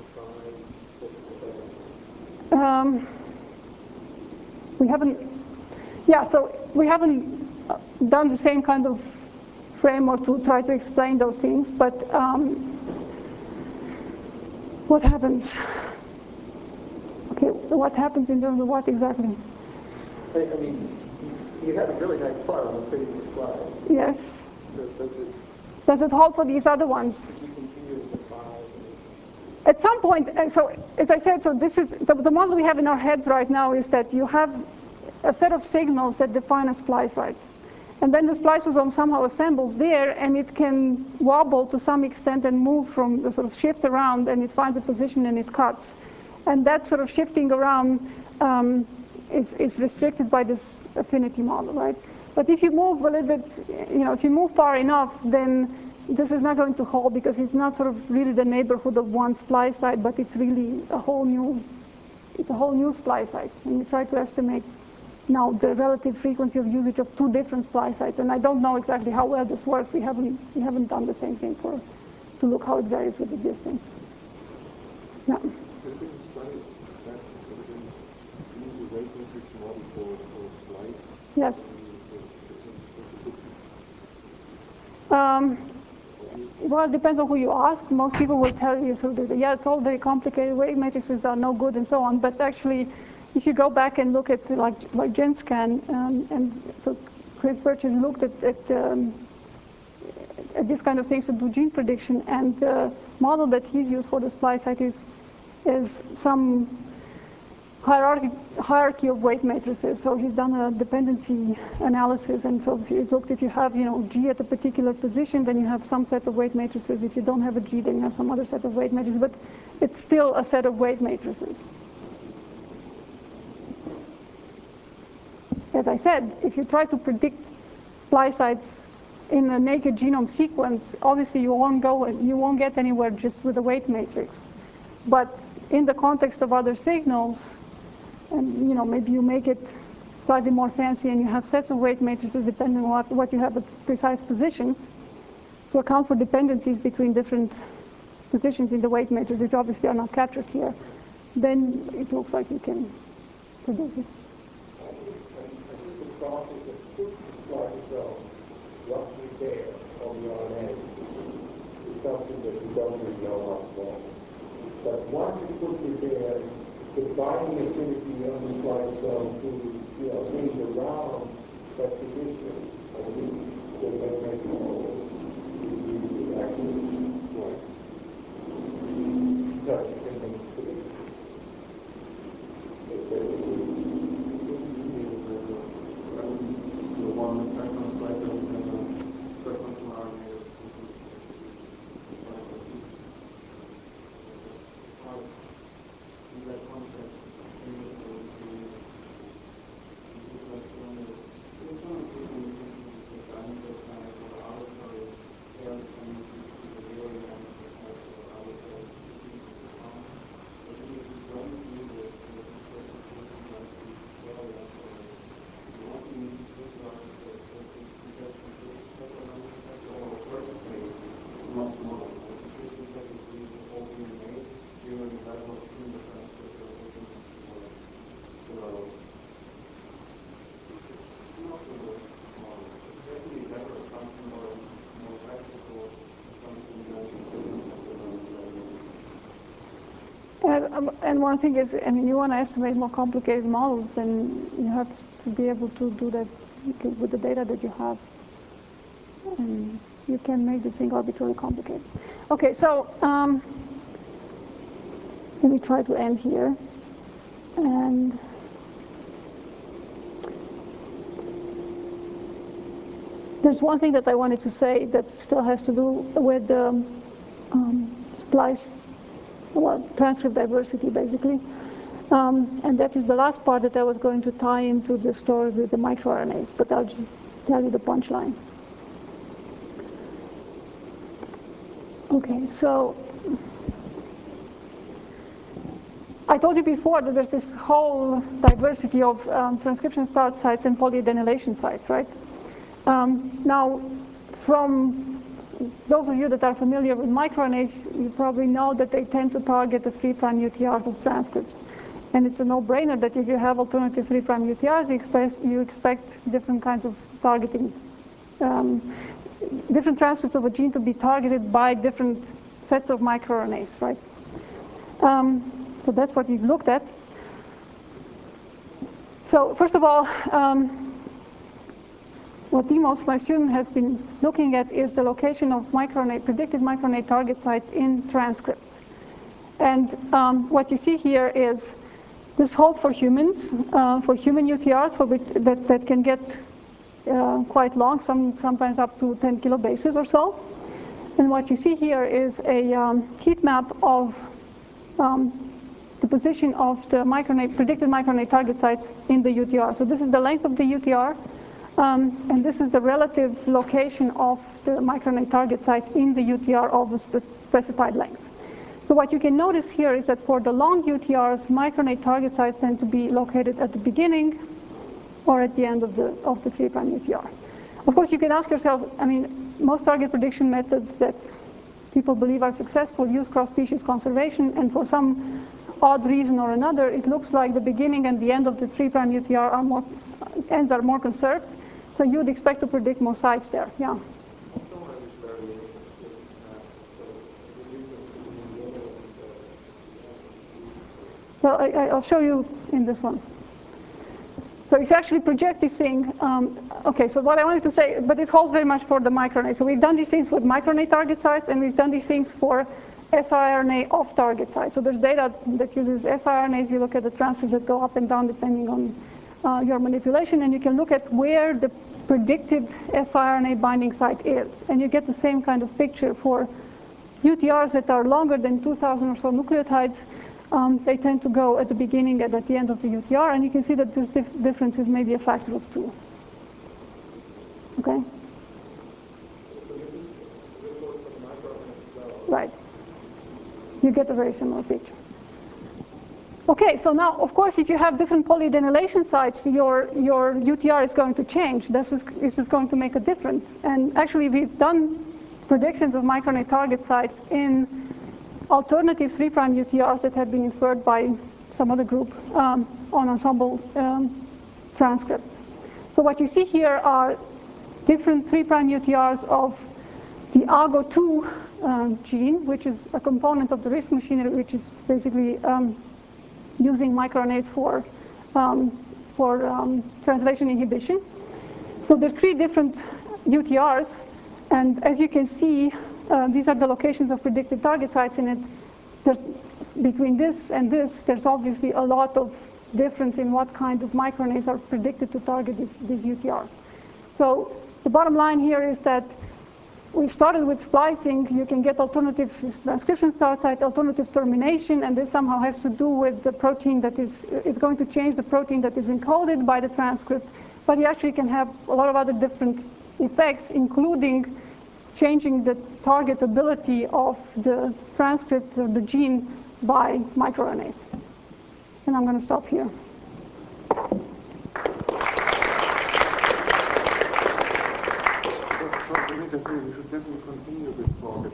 we haven't done the same kind of framework to try to explain those things, but what happens? Okay, what happens in terms of what exactly? I mean, you had a really nice plot on the previous slide. Yes. Does it hold for these other ones? At some point, so as I said, so this is the model we have in our heads right now is that you have a set of signals that define a splice site. And then the spliceosome somehow assembles there, and it can wobble to some extent and move from the sort of shift around, and it finds a position and it cuts. And that sort of shifting around is restricted by this affinity model, right? But if you move a little bit, if you move far enough, then this is not going to hold because it's not sort of really the neighborhood of one splice site, but it's really a whole new splice site. And we try to estimate now the relative frequency of usage of two different splice sites. And I don't know exactly how well this works. We haven't done the same thing to look how it varies with the distance. Yeah. Yes. Well, it depends on who you ask. Most people will tell you, yeah, it's all very complicated, weight matrices are no good and so on. But actually, if you go back and look at like GenScan, and so Chris Birch has looked at this kind of things to do gene prediction, and the model that he's used for the splice site is some hierarchy of weight matrices. So he's done a dependency analysis, and so he's looked, if you have G at a particular position, then you have some set of weight matrices. If you don't have a G, then you have some other set of weight matrices, but it's still a set of weight matrices. As I said, if you try to predict splice sites in a naked genome sequence, obviously you won't get anywhere just with a weight matrix. But in the context of other signals, and maybe you make it slightly more fancy and you have sets of weight matrices depending on what you have at precise positions to account for dependencies between different positions in the weight matrix, which obviously are not captured here, then it looks like you can predict it. The process that puts the spliceosome roughly there on the RNA is something that we don't really know much about. But once it puts it there, the binding affinity of the glycosome to, move around that position of the magnetic pole is the activity. Right. That you can make predict. The one second slide that we have a reference to RNA. In that context, And one thing is, I mean, you want to estimate more complicated models, then you have to be able to do that with the data that you have. And you can make this thing arbitrarily complicated. Okay, so let me try to end here. And there's one thing that I wanted to say that still has to do with the splice, well, transcript diversity, basically. And that is the last part that I was going to tie into the story with the microRNAs, but I'll just tell you the punchline. Okay, so I told you before that there's this whole diversity of transcription start sites and polyadenylation sites, right? Now, from those of you that are familiar with microRNAs, you probably know that they tend to target the 3' UTRs of transcripts. And it's a no-brainer that if you have alternative 3' UTRs, you expect different kinds of targeting, different transcripts of a gene to be targeted by different sets of microRNAs, right? So that's what we've looked at. So first of all, what Dimos, my student, has been looking at is the location of predicted microRNA target sites in transcripts. And what you see here is this holds for humans, for human UTRs that can get quite long, sometimes up to 10 kilobases or so. And what you see here is a heat map of the position of the predicted microRNA target sites in the UTR. So this is the length of the UTR. And this is the relative location of the microRNA target site in the UTR of a specified length. So what you can notice here is that for the long UTRs, microRNA target sites tend to be located at the beginning or at the end of the 3' UTR. Of course, you can ask yourself, I mean, most target prediction methods that people believe are successful use cross-species conservation, and for some odd reason or another, it looks like the beginning and the end of the 3' UTR ends are more conserved. So you would expect to predict more sites there, yeah. So I'll show you in this one. So if you actually project this thing, okay, so what I wanted to say, but it holds very much for the microRNA. So we've done these things with microRNA target sites, and we've done these things for siRNA off-target sites. So there's data that uses siRNAs. You look at the transcripts that go up and down depending on your manipulation, and you can look at where the predicted siRNA binding site is. And you get the same kind of picture for UTRs that are longer than 2,000 or so nucleotides. They tend to go at the beginning and at the end of the UTR, and you can see that this difference is maybe a factor of 2. Okay? Right. You get a very similar picture. Okay, so now, of course, if you have different polyadenylation sites, your UTR is going to change. This is going to make a difference. And actually, we've done predictions of microRNA target sites in alternative 3' UTRs that have been inferred by some other group on ensemble transcripts. So what you see here are different 3' UTRs of the AGO2 gene, which is a component of the RISC machinery, which is basically using microRNAs for translation inhibition. So there are 3 different UTRs, and as you can see, these are the locations of predicted target sites in it. Between this and this, there's obviously a lot of difference in what kind of microRNAs are predicted to target these UTRs. So the bottom line here is that we started with splicing. You can get alternative transcription start site, alternative termination, and this somehow has to do with the protein that it's going to change the protein that is encoded by the transcript. But you actually can have a lot of other different effects, including changing the targetability of the transcript of the gene by microRNAs. And I'm going to stop here.